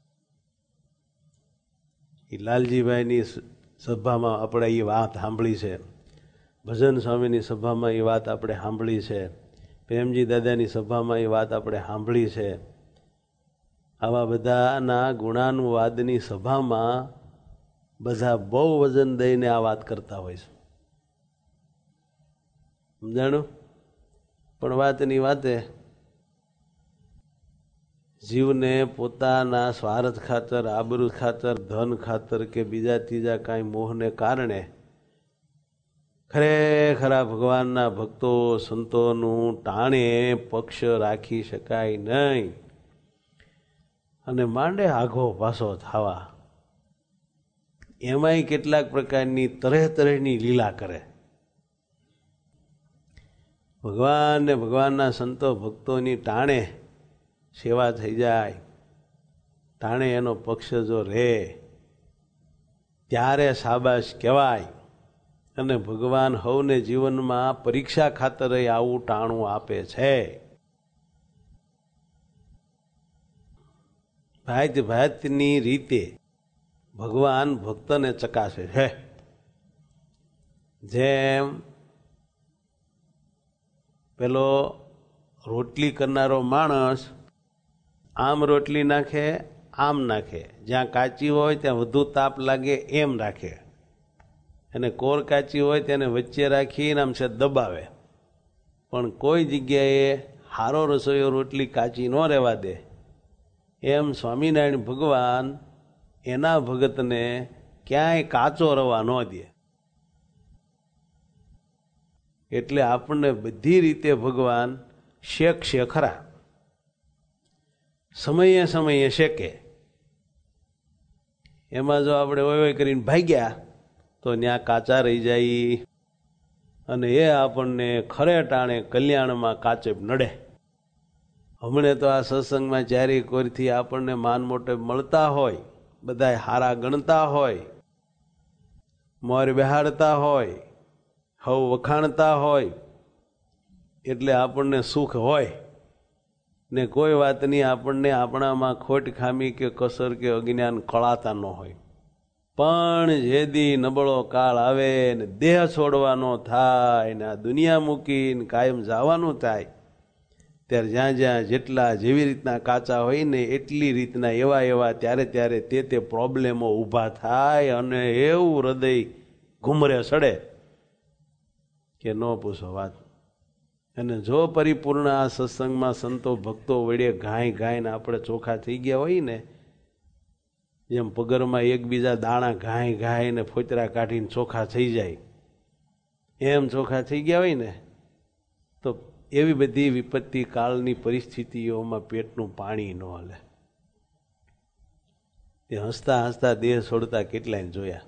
એ લાલજીભાઈની સભામાં આપણે એ વાત સાંભળી છે, ભજન સ્વામીની સભામાં એ વાત આપણે સાંભળી છે, પ્રેમજી દાદાની સભામાં એ વાત આપણે સાંભળી છે. આવા બધાના ગુણાનુવાદની સભામાં બધા બહુ વજન દઈને આ વાત કરતા હોય છે. સમજાણું? પણ વાતની વાતે જીવને પોતાના સ્વાર્થ ખાતર, આબરૂ ખાતર, ધન ખાતર કે બીજા ત્રીજા કાંઈ મોહને કારણે ખરેખરા ભગવાનના ભક્તો સંતોનું ટાણે પક્ષ રાખી શકાય નહીં અને માંડે આઘો પાછો થવા. એમાંય કેટલાક પ્રકારની તરહની લીલા કરે. ભગવાન ને ભગવાનના સંતો ભક્તોની ટાણે સેવા થઈ જાય, ટાણે એનો પક્ષ જો રહે ત્યારે શાબાશ કહેવાય. અને ભગવાન હવને જીવનમાં પરીક્ષા ખાતર આવું ટાણું આપે છે. ભાતની રીતે ભગવાન ભક્તને ચકાસે છે. જેમ પેલો રોટલી કરનારો માણસ આમ રોટલી નાખે, આમ નાખે, જ્યાં કાચી હોય ત્યાં વધુ તાપ લાગે એમ રાખે. અને કોર કાચી હોય તેને વચ્ચે રાખીને આમ છે દબાવે, પણ કોઈ જગ્યાએ હારો રસોઈયો રોટલી કાચી ન રહેવા દે. એમ સ્વામિનારાયણ ભગવાન એના ભગતને ક્યાંય કાચો રવા ન દે. એટલે આપણને બધી રીતે ભગવાન શેકશે ખરા, સમયે સમયે શેકે. એમાં જો આપણે ઓય કરીને ભાગ્યા તો ત્યાં કાચા રહી જાય, અને એ આપણને ખરે ટાણે કલ્યાણમાં કાચેપ નડે. હમણે તો આ સત્સંગમાં ચારે કોરથી આપણને માન મોટે મળતા હોય, બધાય હારા ગણતા હોય, મોર બેહાડતા હોય, હવ વખાણતા હોય, એટલે આપણને સુખ હોય ને કોઈ વાતની આપણને આપણામાં ખોટ ખામી કે કસર કે અજ્ઞાન કળાતા ન હોય. પણ જેદી નબળો કાળ આવે ને દેહ છોડવાનો થાય ને આ દુનિયા મૂકીને કાયમ જવાનું થાય, ત્યારે જ્યાં જ્યાં જેટલા જેવી રીતના કાચા હોય ને એટલી રીતના એવા એવા ત્યારે તે પ્રોબ્લેમો ઊભા થાય, અને એવું હૃદય ઘુમરે સડે કે ન પૂછો વાત. અને જો પરિપૂર્ણ આ સત્સંગમાં સંતો ભક્તો વડે ઘાયને આપણે ચોખ્ખા થઈ ગયા હોય ને, જેમ પગરમાં એકબીજા દાણા ઘાય ને ફોતરા કાઢીને ચોખ્ખા થઈ જાય, એમ ચોખ્ખા થઈ ગયા હોય ને, તો એવી બધી વિપત્તિ કાળની પરિસ્થિતિઓમાં પેટનું પાણી ન હલે. તે હસતા હસતા દેહ છોડતા કેટલાયને જોયા,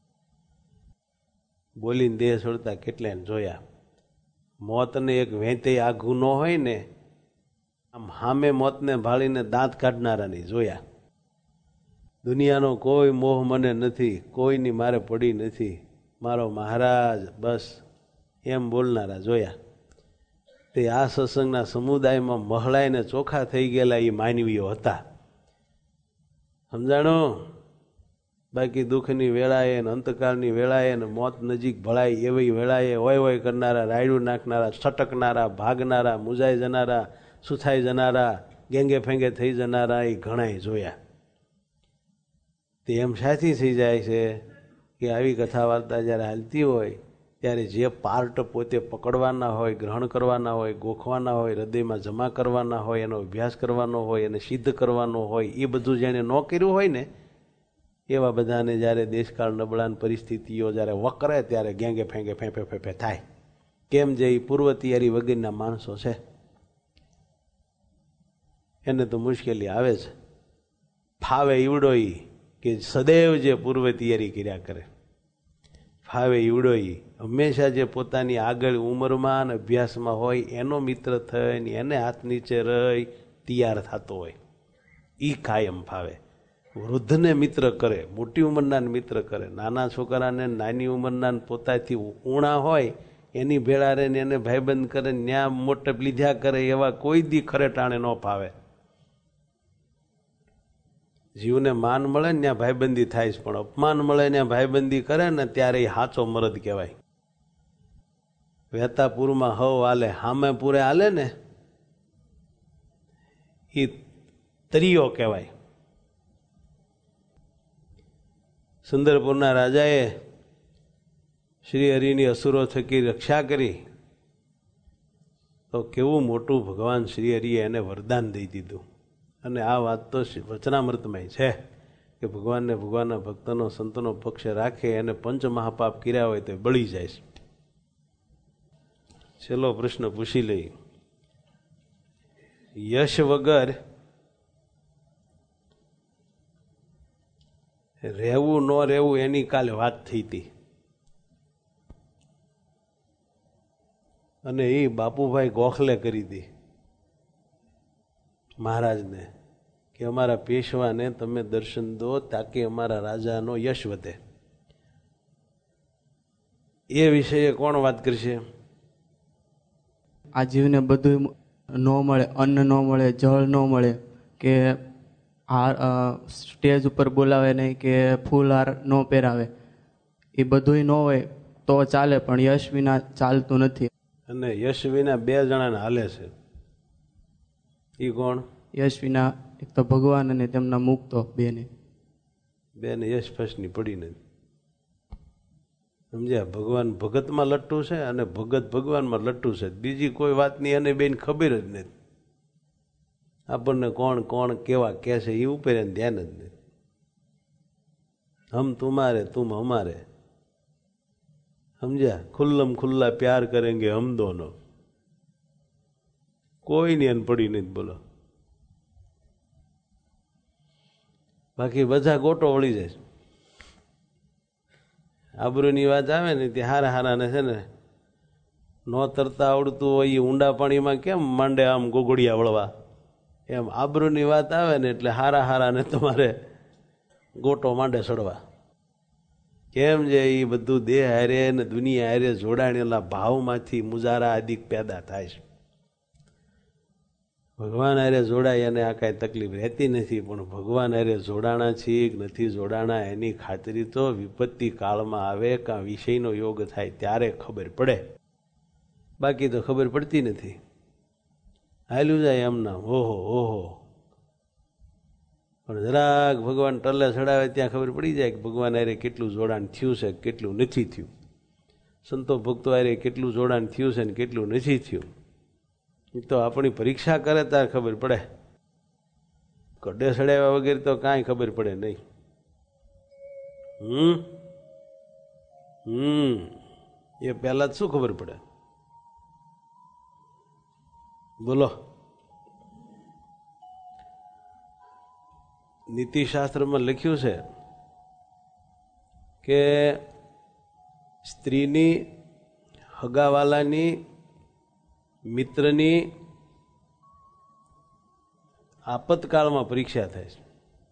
બોલીને દેહ છોડતા કેટલાયને જોયા. મોતને એક વેંતે આઘું ન હોય ને, આમ હામે મોતને ભાળીને દાંત કાઢનારાની જોયા. દુનિયાનો કોઈ મોહ મને નથી, કોઈની મારે પડી નથી, મારો મહારાજ બસ, એમ બોલનારા જોયા. તે આ સત્સંગના સમુદાયમાં મહળાઈને ચોખ્ખા થઈ ગયેલા એ માનવીઓ હતા. સમજાણો? બાકી દુઃખની વેળાએ ને અંતકાળની વેળાએ ને મોત નજીક ભળાય એવી વેળાએ હોય કરનારા, રાયડું નાખનારા, છટકનારા, ભાગનારા, મૂંઝાઈ જનારા, સુથાઈ જનારા, ગેંગે ફેંગે થઈ જનારા એ ઘણાય જોયા. તે એમ સાથી થઈ જાય છે કે આવી કથા વાર્તા જ્યારે હાલતી હોય ત્યારે જે પાર્ટ પોતે પકડવાના હોય, ગ્રહણ કરવાના હોય, ગોખવાના હોય, હૃદયમાં જમા કરવાના હોય, એનો અભ્યાસ કરવાનો હોય, એને સિદ્ધ કરવાનો હોય, એ બધું જેણે ન કર્યું હોય ને, એવા બધાને જ્યારે દેશકાળ નબળાન પરિસ્થિતિઓ જ્યારે વકરે ત્યારે ગેંગે ફેંગે ફેંફે થાય. કેમ જે એ પૂર્વ તૈયારી વગરના માણસો છે એને તો મુશ્કેલી આવે છે. ફાવે ઈવડો કે સદૈવ જે પૂર્વ તૈયારી કર્યા કરે, ફાવે ઈવડો હંમેશા જે પોતાની આગળ ઉંમરમાં અને અભ્યાસમાં હોય એનો મિત્ર થઈને એને હાથ નીચે રહી તૈયાર થતો હોય, એ કાયમ ફાવે. વૃદ્ધને મિત્ર કરે, મોટી ઉંમરના મિત્ર કરે, નાના છોકરાને નાની ઉંમરના પોતાથી ઊણા હોય એની ભેળા રહીને એને ભાઈબંધ કરે, ન્યા મોટપ લીધા કરે, એવા કોઈ દી ખરે ટાણે ન ફાવે. જીવને માન મળે ને ત્યાં ભાઈબંધી થાય છે, પણ અપમાન મળે ને ભાઈબંધી કરે ને ત્યારે એ સાચો મરદ કહેવાય. વેતાપુરમાં હવ હાલે, હામે પૂરે હાલે ને એ તરીયો કહેવાય. સુંદરપુરના રાજાએ શ્રી હરિની અસુરો થકી રક્ષા કરી તો કેવું મોટું ભગવાન શ્રી હરિએ એને વરદાન દઈ દીધું. અને આ વાત તો વચનામૃતમાં છે કે ભગવાનને ભગવાનના ભક્તનો સંતનો પક્ષ રાખે એને પંચ મહાપાપ કર્યા હોય તો બળી જાય છે. છેલ્લો પ્રશ્ન પૂછી લઈ. યશ વગર રહેવું ન રહેવું એની કાલે વાત થઈ હતી, અને એ બાપુભાઈ ગોખલે કરી હતી મહારાજને કે અમારા પેશવાને તમે દર્શન દો તાકી અમારા રાજાનો યશ વધે. એ વિષયે કોણ વાત કરશે? આ જીવને બધું ન મળે, અન્ન ન મળે, જળ ન મળે, કે સ્ટેજ ઉપર બોલાવે નહીં, કે ફૂલહાર ન પહેરાવે, એ બધું ન હોય તો ચાલે, પણ યશ વિના ચાલતું નથી. અને યશ વિના બે જણાને હાલે છે. એ કોણ? યશ વિના એક તો ભગવાન અને તેમના મુક્તો બેને યશ ફસની પડી નથી. સમજ્યા? ભગવાન ભગતમાં લટ્ટુ છે અને ભગત ભગવાનમાં લટ્ટુ છે. બીજી કોઈ વાતની એને બેન ખબર જ નથી. આપણને કોણ કોણ કેવા કહે છે એ ઉપર એને ધ્યાન જ નથી. હમ તુમારે તુમ હમારે, સમજ્યા? ખુલ્લમ ખુલ્લા પ્યાર કરેંગે હમ દોનો. કોઈની અન પડી નથી. બોલો, બાકી બધા ગોટો વળી જાય. આબરૂની વાત આવે ને તે હારા હારાને છે ને ન તરતા આવડતું હોય એ ઊંડા પાણીમાં કેમ માંડે આમ ગોગડિયા વળવા, એમ આબરૂની વાત આવે ને એટલે હારા હારાને તમારે ગોટો માંડે ચડવા. કેમ છે એ બધું દેહ હારે ને દુનિયા હારે જોડાણેલા ભાવમાંથી મુજારા આદિક પેદા થાય છે. ભગવાન હારે જોડાય અને આ કાંઈ તકલીફ રહેતી નથી. પણ ભગવાન હારે જોડાણા છીએ કે નથી જોડાણા એની ખાતરી તો વિપત્તિ કાળમાં આવે કાં વિષયનો યોગ થાય ત્યારે ખબર પડે, બાકી તો ખબર પડતી નથી. હાલ્યું જાય એમના ઓહો ઓહો. પણ જરાક ભગવાન ટલ્લે ચડાવે ત્યાં ખબર પડી જાય કે ભગવાન હારે કેટલું જોડાણ થયું છે કેટલું નથી થયું. સંતો ભક્તો હારે કેટલું જોડાણ થયું છે ને કેટલું નથી થયું એ તો આપણી પરીક્ષા કરે ત્યારે ખબર પડે. કડે સડાવ્યા વગેરે તો કાંઈ ખબર પડે નહીં. એ પહેલા જ શું ખબર પડે? બોલો. નીતિશાસ્ત્રમાં લખ્યું છે કે સ્ત્રીની, હગાવાલાની, મિત્રની આપતકાળમાં પરીક્ષા થાય છે.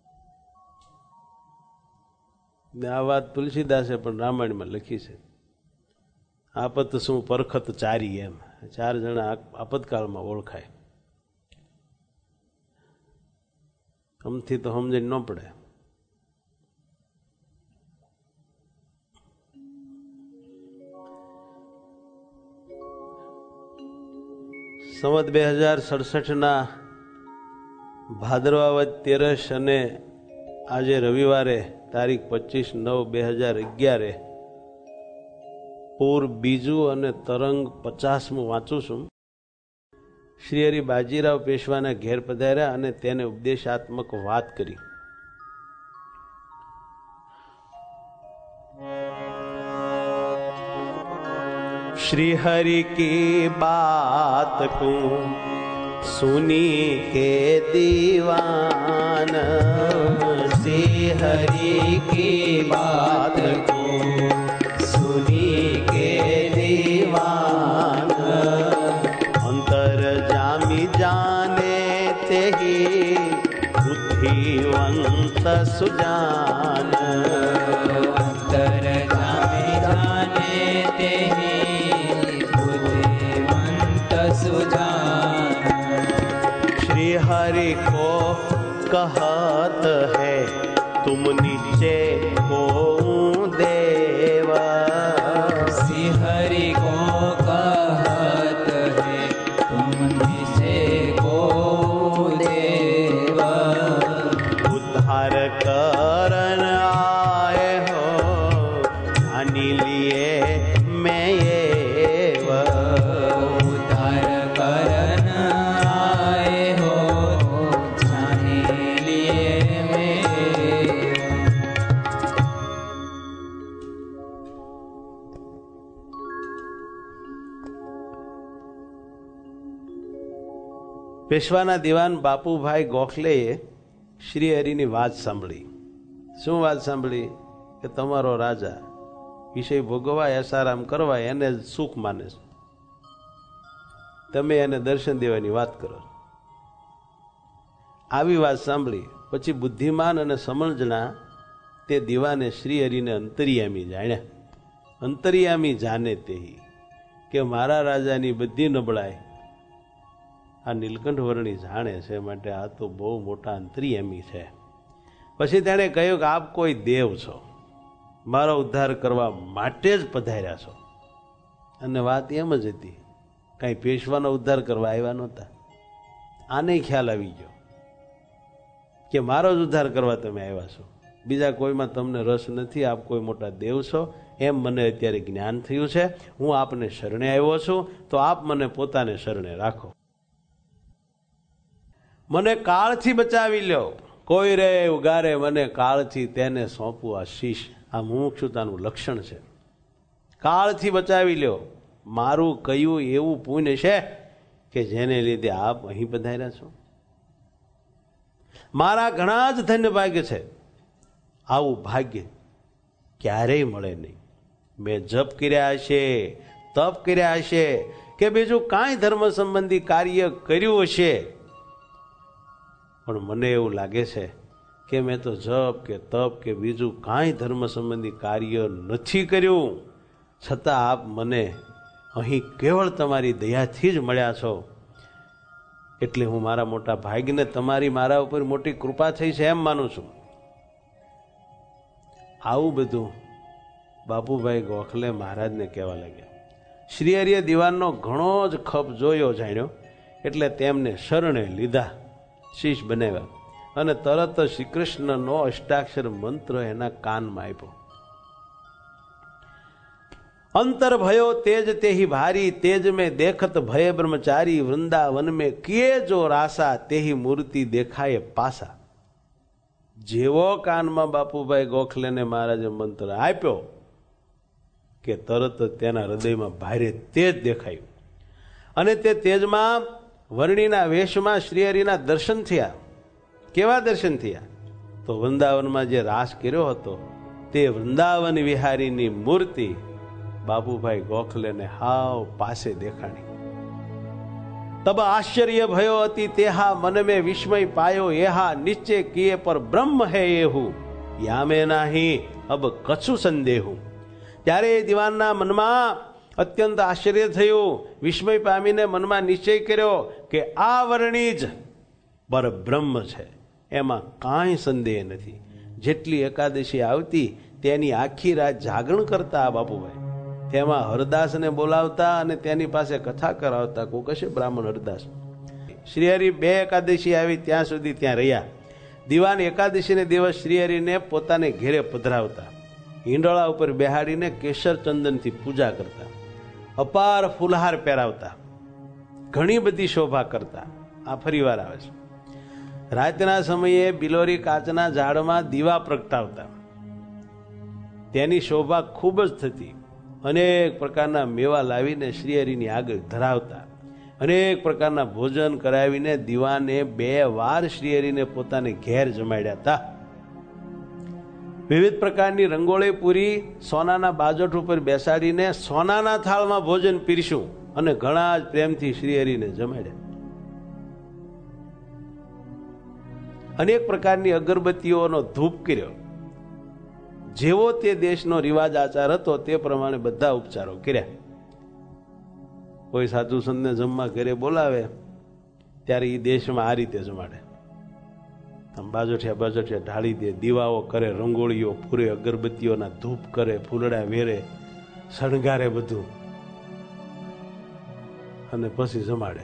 આ વાત તુલસીદાસે પણ રામાયણમાં લખી છે. આપત શું પરખત ચારી, એમ 4 જણા આપતકાળમાં ઓળખાય. આમથી તો સમજણ ન પડે. સંવત 2067 ભાદરવા વદ 13 અને આજે રવિવારે તારીખ 25/9/2011 પૂર બીજું અને તરંગ 50મું વાંચું છું. શ્રી હરિ બાજીરાવ પેશવાના ઘેર પધાર્યા અને તેને ઉપદેશાત્મક વાત કરી. श्री हरि की बात को सुनी के दीवान, श्री हरि की बात को सुनी के दीवान, अंतर जामी जाने ते ही बुद्धिवंत सुजान, अंतर जामी जाने ते ही सुजान, श्री हरि को कहत है तुम नीचे को देव, श्री हरि को कहत है तुम नीचे को देव, उद्धार करन आए हो जानी लिए मैं ये પેશવાના દિવાન બાપુભાઈ ગોખલેએ શ્રી હરિની વાત સાંભળી. શું વાત સાંભળી? કે તમારો રાજા વિષય ભોગવા એસારામ કરવા એને સુખ માને છે, તમે એને દર્શન દેવાની વાત કરો. આવી વાત સાંભળી પછી બુદ્ધિમાન અને સમજણા તે દિવાને શ્રી હરિને અંતર્યામી જાણ્યા. અંતર્યામી જાને તે કે મારા રાજાની બધી નબળાઈ આ નીલકંઠ વર્ણી જાણે છે, માટે આ તો બહુ મોટા અંતર્યામી છે. પછી તેણે કહ્યું કે આપ કોઈ દેવ છો, મારો ઉદ્ધાર કરવા માટે જ પધાર્યા છો. અને વાત એમ જ હતી, કાંઈ પેશવાનો ઉદ્ધાર કરવા આવ્યા નહોતા. આને ખ્યાલ આવી ગયો કે મારો જ ઉદ્ધાર કરવા તમે આવ્યા છો. બીજા કોઈમાં તમને રસ નથી, આપ કોઈ મોટા દેવ છો એમ મને અત્યારે જ્ઞાન થયું છે. હું આપને શરણે આવ્યો છું, તો આપ મને પોતાને શરણે રાખો. મને કાળથી બચાવી લ્યો. કોઈ રે ઉગારે મને કાળથી, તેને સોંપું આ શીશ. આ મુમુક્ષુતાનું લક્ષણ છે. કાળથી બચાવી લ્યો. મારું કયું એવું પુણ્ય છે કે જેને લીધે આપ અહીં પધાર્યા છો? મારા ઘણા જ ધન્ય ભાગ્ય છે. આવું ભાગ્ય ક્યારેય મળે નહીં. મેં જપ કર્યા હશે, તપ કર્યા હશે કે બીજું કાંઈ ધર્મ સંબંધી કાર્ય કર્યું હશે, પણ મને એવું લાગે છે કે મેં તો જપ કે તપ કે બીજું કાંઈ ધર્મ સંબંધી કાર્ય નથી કર્યું, છતાં આપ મને અહીં કેવળ તમારી દયાથી જ મળ્યા છો. એટલે હું મારા મોટા ભાગ્યને તમારી મારા ઉપર મોટી કૃપા થઈ છે એમ માનું છું. આવું બધું બાપુભાઈ ગોખલે મહારાજને કહેવા લાગ્યા. શ્રી હરિએ દિવાનનો ઘણો જ ખપ જોયો જાણ્યો, એટલે તેમને શરણે લીધા, શીશ બનાવ્યા અને તરત જ શ્રી કૃષ્ણનો અષ્ટાક્ષર મંત્ર એના કાનમાં આપ્યો. અંતર ભયો તેજ તેહી ભારી, તેજ મેં દેખત ભય બ્રહ્મચારી, વૃંદાવન મેં કિયે જો રાસા, તેહી મૂર્તિ દેખાય પાસા. જેવો કાનમાં બાપુભાઈ ગોખલેને મહારાજે મંત્ર આપ્યો કે તરત જ તેના હૃદયમાં ભારે તેજ દેખાયું અને તે તેજમાં વર્ણિના વેશમાં શ્રીહરિના દર્શન થયા. કેવા દર્શન થયા? તો વૃંદાવનમાં જે રાસ કર્યો હતો તે વૃંદાવન વિહારીની મૂર્તિ બાપુભાઈ ગોખલેને હાવ પાસે દેખાણી. તબ આશ્ચર્ય ભયો અતિ તેહા, મન મેં વિસ્મય પાયો એહા, નિશ્ચય કિયે પર બ્રહ્મ હે એહું, યામે નાહી અબ કછુ સંદેહું. ત્યારે એ દિવાનના મનમાં અત્યંત આશ્ચર્ય થયું, વિસ્મય પામીને મનમાં નિશ્ચય કર્યો કે આ વર્ણી જ પરબ્રહ્મ છે, એમાં કાંઈ સંદેહ નથી. જેટલી એકાદશી આવતી તેની આખી રાત જાગરણ કરતા આ બાપુભાઈ, તેમાં હરદાસને બોલાવતા અને તેની પાસે કથા કરાવતા. કોઈ કશે બ્રાહ્મણ હરદાસ. શ્રીહરિ 2 એકાદશી આવી ત્યાં સુધી ત્યાં રહ્યા. દિવાન એકાદશીને દિવસ શ્રીહરિને પોતાને ઘેરે પધરાવતા, હિંડોળા ઉપર બેહાડીને કેસર ચંદનથી પૂજા કરતા, અપાર ફૂલહાર પહેરાવતા, ઘણી બધી શોભા કરતા. આ ફરીવાર આવે છે. રાતના સમયે બિલોરી કાચના ઝાડમાં દીવા પ્રગટાવતા, તેની શોભા ખૂબ જ થતી. અનેક પ્રકારના મેવા લાવીને શ્રીહરિની આગળ ધરાવતા, અનેક પ્રકારના ભોજન કરાવીને દીવાને 2 વાર શ્રીહરિને પોતાને ઘેર જમાડ્યા હતા. વિવિધ પ્રકારની રંગોળી પૂરી સોનાના બાજોટ ઉપર બેસાડીને સોનાના થાળમાં ભોજન પીરસ્યું અને ઘણા જ પ્રેમથી શ્રીહરિને જમાડ્યા. અનેક પ્રકારની અગરબત્તીઓનો ધૂપ કર્યો. જેવો તે દેશનો રિવાજ આચાર હતો તે પ્રમાણે બધા ઉપચારો કર્યા. કોઈ સાધુ સંતને જમવા ઘરે બોલાવે ત્યારે એ દેશમાં આ રીતે જમાડે. બાજોઠિયા ઢાળી દે, દીવાઓ કરે, રંગોળીઓ પૂરે, અગરબત્તીઓના ધૂપ કરે, ફૂલડા વેરે, શણગારે બધું અને પછી જમાડે.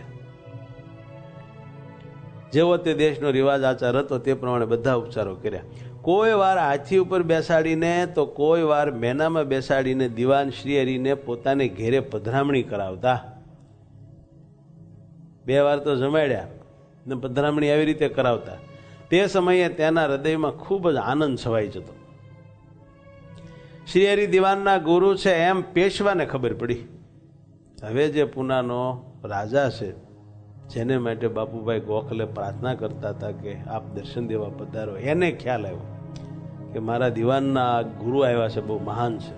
જેવો તે દેશનો રિવાજ આચાર હતો તે પ્રમાણે બધા ઉપચારો કર્યા. કોઈ વાર હાથી ઉપર બેસાડીને તો કોઈ વાર મેનામાં બેસાડીને દિવાન શ્રીહરિને પોતાને ઘેરે પધરામણી કરાવતા. 2 વાર તો જમાડ્યા ને પધરામણી આવી રીતે કરાવતા. તે સમયે તેના હૃદયમાં ખૂબ જ આનંદ છવાઈ જતો. શ્રીહરિ દિવાનના ગુરુ છે એમ પેશવાને ખબર પડી. હવે જે પૂનાનો રાજા છે, જેને માટે બાપુભાઈ ગોખલે પ્રાર્થના કરતા હતા કે આપ દર્શન દેવા પધારો, એને ખ્યાલ આવ્યો કે મારા દિવાનના ગુરુ આવ્યા છે, બહુ મહાન છે.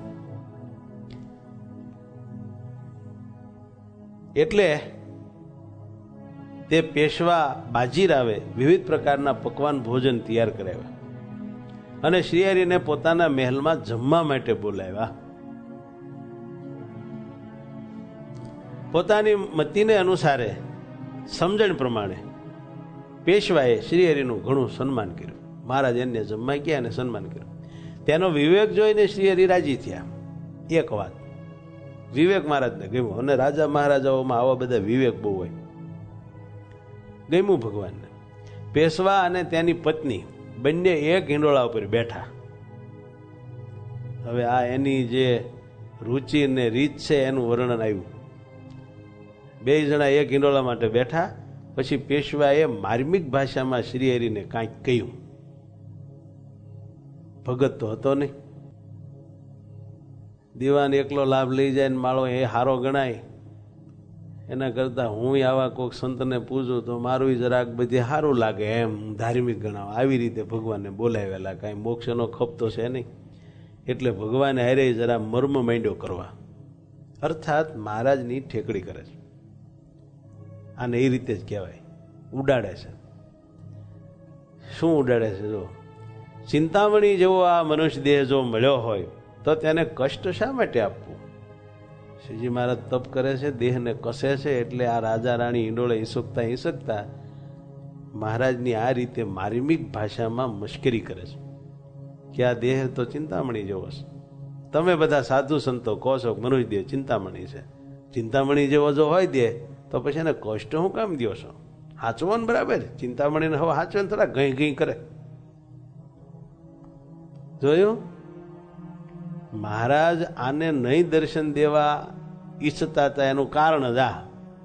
એટલે તે પેશવા બાજીરાવે વિવિધ પ્રકારના પકવાન ભોજન તૈયાર કરાવ્યા અને શ્રીહરિને પોતાના મહેલમાં જમવા માટે બોલાવ્યા. પોતાની મતિને અનુસારે સમજણ પ્રમાણે પેશવાએ શ્રીહરિનું ઘણું સન્માન કર્યું. મહારાજ એને જમવા ગયા અને સન્માન કર્યું. તેનો વિવેક જોઈને શ્રીહરિ રાજી થયા. એક વાત વિવેક મહારાજને ગમ્યું, અને રાજા મહારાજાઓમાં આવા બધા વિવેક બહુ હોય. ગમ્યું ભગવાનને. પેશવા અને તેની પત્ની બંને એક હિંડોળા ઉપર બેઠા. હવે આ એની જે રુચિ ને રીત છે એનું વર્ણન આવ્યું. બે જણા એક હિંડોળા માટે બેઠા. પછી પેશવાએ માર્મિક ભાષામાં શ્રીહરિને કાંઈક કહ્યું. ભગત તો હતો નહીં. દીવાન એકલો લાભ લઈ જાય ને માળો એ હારો ગણાય, એના કરતા હું આવા કોઈક સંતને પૂછું તો મારું જરાક બધી સારું લાગે એમ ધાર્મિક ગણાવ. આવી રીતે ભગવાનને બોલાવેલા. કાંઈ મોક્ષનો ખપ તો છે નહીં. એટલે ભગવાને હારે જરા મર્મ માંડ્યો કરવા, અર્થાત મહારાજની ઠેકડી કરે છે. આને એ રીતે જ કહેવાય, ઉડાડે છે. શું ઉડાડે છે? જો ચિંતામણી જેવો આ મનુષ્ય દેહ જો મળ્યો હોય તો તેને કષ્ટ શા માટે આપવું? શ્રીજી મહારાજ તપ કરે છે, દેહને કસે છે. એટલે આ રાજા રાણી હિંડોળે હિંસકતા મહારાજની આ રીતે માર્મિક ભાષામાં મશ્કરી કરે છે કે આ દેહ તો ચિંતામણી જેવો છે. તમે બધા સાધુ સંતો કહો છો મનુષ્ય દેહ ચિંતામણી છે. ચિંતામણી જેવો જો હોય દેહ તો પછી એને કષ્ટ શું કામ દો છો? હાચવો ને બરાબર. ચિંતામણીને હવે હાચવે ને થોડા ગઈ ગઈ કરે. જોયું? મહારાજ આને નહીં દર્શન દેવા ઈચ્છતા હતા એનું કારણ જ આ.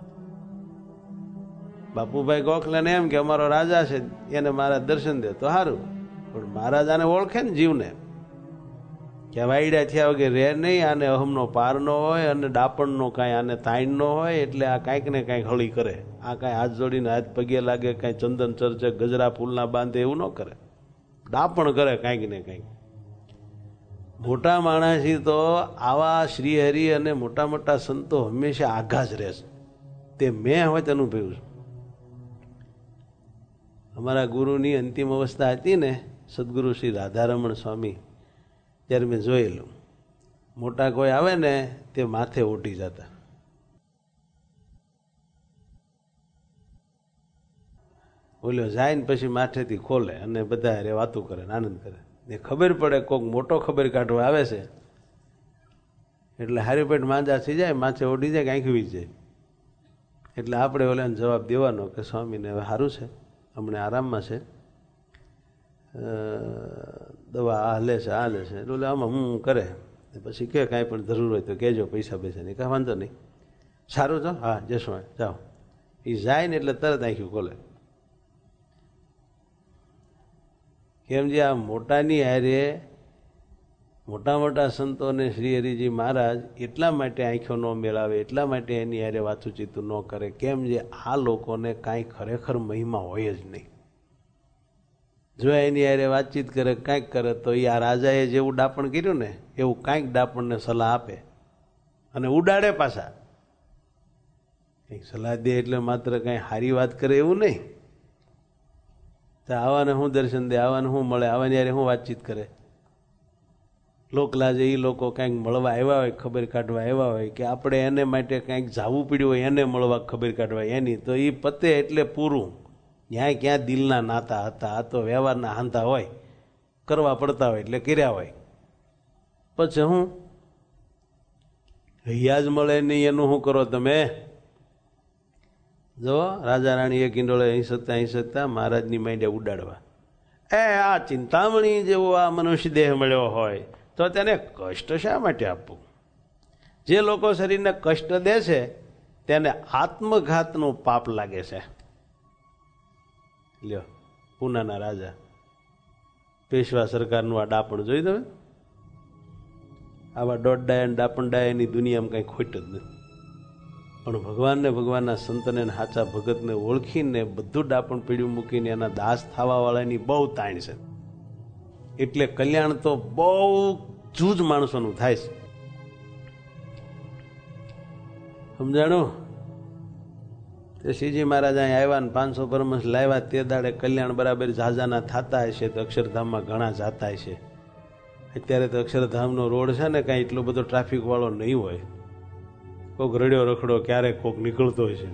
બાપુભાઈ ગોખલેને એમ કે અમારો રાજા છે, એને મહારાજ દર્શન દે તો સારું. પણ મહારાજ આને ઓળખે ને જીવને, કે વાયડા થયા વગર રે નહીં, આને અહમનો પાર નો હોય અને ડાપણનો કાંઈ આને તાઈણ નો હોય. એટલે આ કાંઈક ને કાંઈક હળી કરે. આ કાંઈ હાથ જોડીને હાથ પગે લાગે, કાંઈ ચંદન ચર્ચે ગજરા ફૂલના બાંધે એવું ન કરે. ડાપણ કરે કાંઈક ને કાંઈક. મોટા માણસી તો આવા શ્રીહરિ અને મોટા મોટા સંતો હંમેશા આઘા જ રહેશે. તે મેં હવે અનુભવ્યું છે. અમારા ગુરુની અંતિમ અવસ્થા હતી ને, સદગુરુ શ્રી રાધારમણ સ્વામી, ત્યારે મેં જોયેલું. મોટા કોઈ આવે ને તે માથે ઉઠી જતા. બોલ્યો જાય ને પછી માથેથી ખોલે અને બધા અરે વાતું કરે ને આનંદ કરે. ને ખબર પડે કોઈક મોટો ખબર કાઢવા આવે છે એટલે હારી પેટ માંજા થઈ જાય, માથે ઓડી જાય, કાંઈક વી જાય. એટલે આપણે ઓલાને જવાબ દેવાનો કે સ્વામીને હવે સારું છે, હમણાં આરામમાં છે, દવા આ લે છે આ લે છે. એટલે આમાં હું કરે પછી કે કાંઈ પણ જરૂર હોય તો કહેજો, પૈસા નહીં, કાંઈ વાંધો નહીં, સારું છો, હા જશો જાઓ. એ જાય ને એટલે તરત આંખ્યું ખોલે. કેમ જે આ મોટાની હારે મોટા મોટા સંતોને શ્રી હરિજી મહારાજ એટલા માટે આંખો ન મેળાવે, એટલા માટે એની હારે વાતુચીતું ન કરે. કેમ જે આ લોકોને કાંઈ ખરેખર મહિમા હોય જ નહીં. જો એની હારે વાતચીત કરે, કાંઈક કરે તો એ આ રાજાએ જેવું ડાપણ કર્યું ને એવું કાંઈક ડાપણને સલાહ આપે અને ઉડાડે પાછા. કંઈક સલાહ દે એટલે માત્ર કાંઈ સારી વાત કરે એવું નહીં. આવાને શું દર્શન દે, આવાને શું મળે, આવાની યારે શું વાતચીત કરે. લોકલાજે એ લોકો કાંઈક મળવા આવ્યા હોય, ખબર કાઢવા આવ્યા હોય, કે આપણે એને માટે કાંઈક જાવું પડ્યું હોય એને મળવા ખબર કાઢવા એની, તો એ પતે એટલે પૂરું. ન્યાય ક્યાં દિલના નાતા હતા, આ તો વ્યવહારના હાંધા હોય, કરવા પડતા હોય એટલે કર્યા હોય. પછી હું હૈયા જ મળે નહીં એનું શું કરો તમે? જો રાજા રાણી એક ઈંડોળે હિંસકતા મહારાજની માંડ્યા ઉડાડવા. આ ચિંતામણી જેવો આ મનુષ્ય દેહ મળ્યો હોય તો તેને કષ્ટ શા માટે આપવું? જે લોકો શરીરને કષ્ટ દે છે તેને આત્મઘાતનું પાપ લાગે છે. લ્યો, પૂનાના રાજા પેશવા સરકારનું આ ડાપણ જોઈ તમે. આવા દોઢ ડાયા ડાપણ ડાયાની દુનિયામાં કંઈ ખોટ જ નથી. પણ ભગવાનને, ભગવાનના સંતને, સાચા ભગતને ઓળખીને બધું ડાપણ પીડ્યું મૂકીને એના દાસ થવાવાળાની બહુ તાણ છે. એટલે કલ્યાણ તો બહુ જૂજ માણસોનું થાય છે. સમજાણું? તે શ્રીજી મહારાજ અહીં આવ્યા ને 500 પરમહંસ લાવ્યા તે દાડે કલ્યાણ બરાબર ઝાઝાના થતા હશે તો અક્ષરધામમાં ઘણા જાતા હશે. અત્યારે તો અક્ષરધામનો રોડ છે ને કાંઈ એટલો બધો ટ્રાફિક વાળો નહીં હોય. કોક રડ્યો રખડો ક્યારેક કોક નીકળતો હોય છે.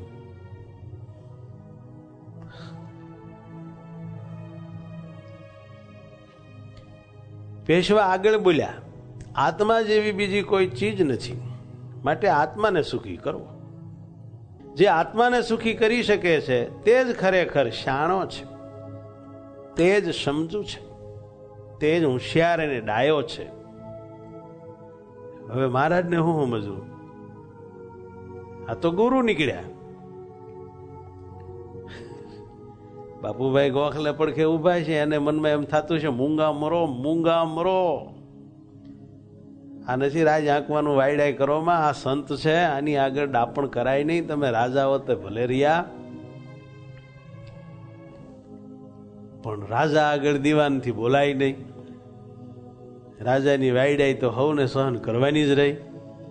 પેશવા આગળ બોલ્યા, આત્મા જેવી બીજી કોઈ ચીજ નથી, માટે આત્માને સુખી કરવો. જે આત્માને સુખી કરી શકે છે તે જ ખરેખર શાણો છે. તે જ સમજુ છે, તે જ હોશિયાર અને ડાયો છે. હવે મહારાજને હું સમજવું? આ તો ગુરુ નીકળ્યા. બાપુભાઈ ગોખલે પડખે ઉભા છે, અને મનમાં એમ થતું છે મૂંગા મરો, મૂંગા મરો. આ નથી રાજ આંકવાનું વાયડાઈ કરવામાં. આ સંત છે, આની આગળ ડાપણ કરાય નહીં. તમે રાજા હો તો ભલે રહ્યા, પણ રાજા આગળ દીવાનથી બોલાય નહીં. રાજાની વાયડાઈ તો હવને સહન કરવાની જ રહી.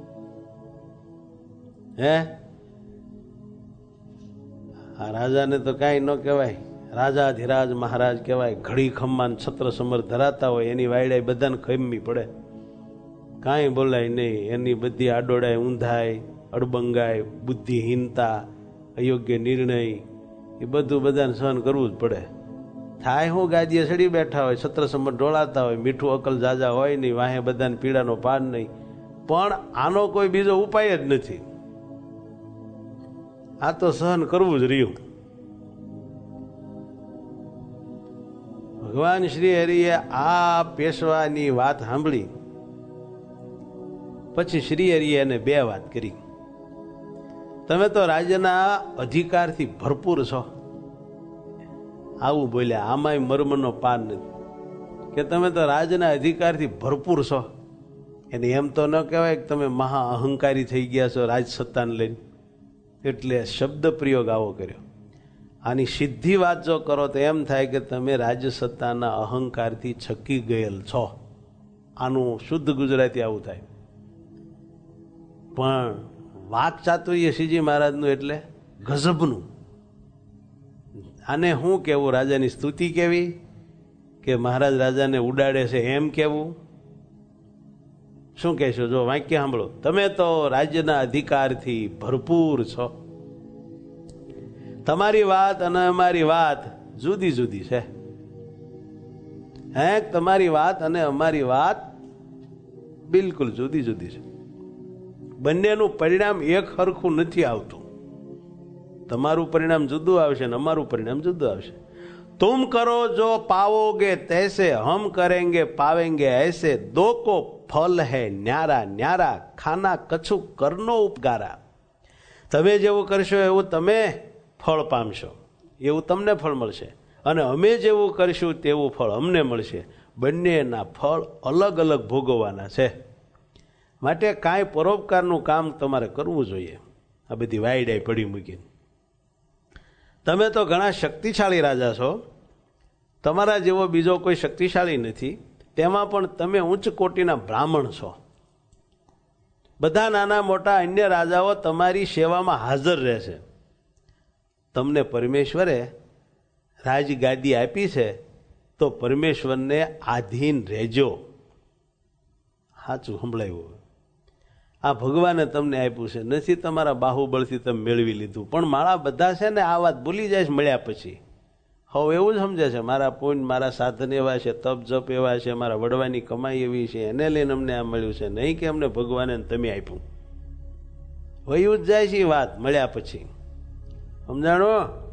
હે, આ રાજાને તો કાંઈ ન કહેવાય, રાજાધિરાજ મહારાજ કહેવાય. ઘડી ખમ્માન છત્ર સમર ધરાતા હોય એની વાયડાઈ બધાને ખમવી પડે. કાંઈ બોલાય નહીં. એની બધી આડોડાય, ઊંધાય, અડબંગાય, બુદ્ધિહીનતા, અયોગ્ય નિર્ણય, એ બધું બધાને સહન કરવું જ પડે. થાય હું, ગાદીએ સડી બેઠા હોય, છત્ર સમર ઢોળાતા હોય, મીઠું અકલ જાજા હોય નહીં, વાહે બધાને પીડાનો પાર નહીં. પણ આનો કોઈ બીજો ઉપાય જ નથી. આ તો સહન કરવું જ રહ્યું. ભગવાન શ્રી હરિએ આ પેશવાની વાત સાંભળી પછી શ્રી હરિએ એને બે વાત કરી. તમે તો રાજ્યના અધિકારથી ભરપૂર છો. આવું બોલ્યા. આમાંય મર્મનો પાર નથી કે તમે તો રાજ્યના અધિકારથી ભરપૂર છો. એને એમ તો ન કહેવાય કે તમે મહા અહંકારી થઈ ગયા છો રાજ સત્તાને લઈને. એટલે શબ્દ પ્રયોગ આવો કર્યો. આની સીધી વાત જો કરો તો એમ થાય કે તમે રાજ્ય સત્તાના અહંકારથી છકી ગયેલ છો. આનું શુદ્ધ ગુજરાતી આવું થાય. પણ વાક ચાતુર્ય શ્રીજી મહારાજનું એટલે ગજબનું. આને શું કહેવું? રાજાની સ્તુતિ કેવી કે મહારાજ રાજાને ઉડાડે છે એમ કેવું? શું કહેશો? જો વાક્ય સાંભળો. તમે તો રાજ્યના અધિકારથી ભરપૂર છો. તમારી વાત અને અમારી વાત જુદી જુદી છે. હે, તમારી વાત અને અમારી વાત બિલકુલ જુદી જુદી છે. બંનેનું પરિણામ એક સરખું નથી આવતું. તમારું પરિણામ જુદું આવશે ને અમારું પરિણામ જુદું આવશે. तुम करो जो पाओगे तैसे, हम करेंगे पावेंगे ऐसे, दो को फल है न्यारा न्यारा, खाना कछु करनो उपकारा. તમે જેવું કરશો એવું તમે ફળ પામશો, એવું તમને ફળ મળશે, અને અમે જેવું કરશું તેવું ફળ અમને મળશે. બંનેના ફળ અલગ અલગ ભોગવવાના છે. માટે કાંઈ પરોપકારનું કામ તમારે કરવું જોઈએ. આ બધી વાયડાઈ પડી મૂકીને. તમે તો ઘણા શક્તિશાળી રાજા છો. તમારા જેવો બીજો કોઈ શક્તિશાળી નથી. તેમાં પણ તમે ઉચ્ચ કોટીના બ્રાહ્મણ છો. બધા નાના મોટા અન્ય રાજાઓ તમારી સેવામાં હાજર રહેશે. તમને પરમેશ્વરે રાજગાદી આપી છે તો પરમેશ્વરને આધીન રહેજો. સાચું સંભળાયું. આ ભગવાને તમને આપ્યું છે, નથી તમારા બાહુબળથી તમે મેળવી લીધું. પણ મારા બધા છે ને આ વાત ભૂલી જાય મળ્યા પછી. હવે એવું જ સમજે છે મારા પુણ્ય, મારા સાધન એવા છે, તપ જપ એવા છે, મારા વડવાની કમાઈ એવી છે, એને લઈને અમને આ મળ્યું છે, નહીં કે અમને ભગવાને તમે આપ્યું. વયું જ જાય છે વાત મળ્યા પછી. સમજાણો?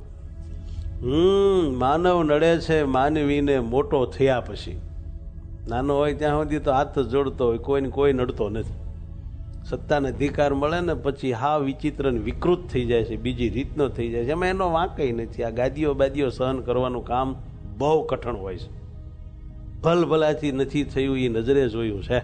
માનવ નડે છે માનવીને મોટો થયા પછી. નાનો હોય ત્યાં સુધી તો હાથ જોડતો હોય, કોઈને કોઈ નડતો નથી. સત્તાનો અધિકાર મળે ને પછી હા વિચિત્ર ને વિકૃત થઈ જાય છે, બીજી રીતનો થઈ જાય છે. એમાં એનો વાંકઈ નથી. આ ગાદીઓ બાદીઓ સહન કરવાનું કામ બહુ કઠણ હોય છે. ભલભલાથી નથી થયું એ નજરે જોયું છે.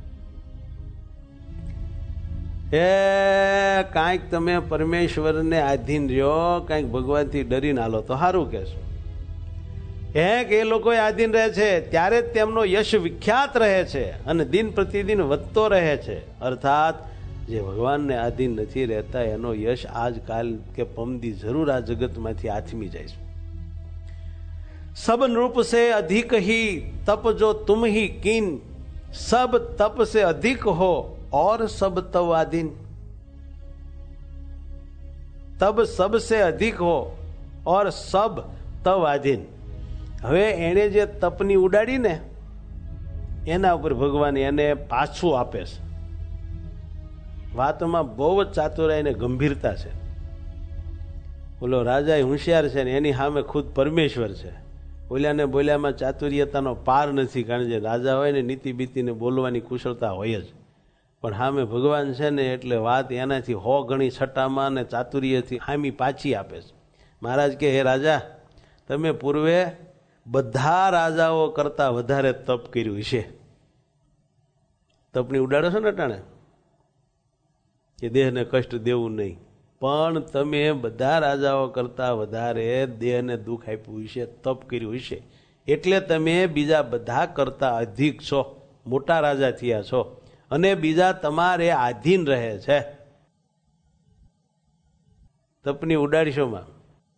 એ કાંઈક તમે પરમેશ્વરને આધીન રહ્યો, કાંઈક ભગવાનથી ડરીને હાલો તો સારું કહેશો. એ લોકો આધીન રહે છે ત્યારે જ તેમનો યશ વિખ્યાત રહે છે અને દિન પ્રતિદિન વધતો રહે છે. અર્થાત જે ભગવાનને આધીન નથી રહેતા એનો યશ આજકાલ કે પમદી જરૂર આ જગતમાંથી આથમી જાય છે. સબ નૃપ સે અધિક ही तप जो तुम ही कीन, सब तप से अधिक हो और सब तव आधीन. तब सबसे अधिक हो और सब तव आधीन. હવે એણે જે તપની ઉડાડી ને એના ઉપર ભગવાન એને પાછું આપે છે. વાતમાં બહુ જ ચાતુરાઈ ને ગંભીરતા છે. બોલો રાજા હોશિયાર છે ને એની સામે ખુદ પરમેશ્વર છે. બોલ્યાને બોલ્યામાં ચાતુર્યતાનો પાર નથી, કારણ કે રાજા હોય ને નીતિ બીતીને બોલવાની કુશળતા હોય જ, પણ સામે ભગવાન છે ને એટલે વાત એનાથી 100 ગણી છટામાં અને ચાતુર્યથી હામી પાછી આપે છે. મહારાજ કે, હે રાજા, તમે પૂર્વે બધા રાજાઓ કરતા વધારે તપ કર્યું છે. તપની ઉડાડો છો ને અટાણે કે દેહને કષ્ટ દેવું નહીં, પણ તમે બધા રાજાઓ કરતા વધારે દેહને દુઃખ આપ્યું છે, તપ કર્યું છે, એટલે તમે બીજા બધા કરતા અધિક છો, મોટા રાજા થયા છો, અને બીજા તમારે આધીન રહે છે. તપની ઉડાડશોમાં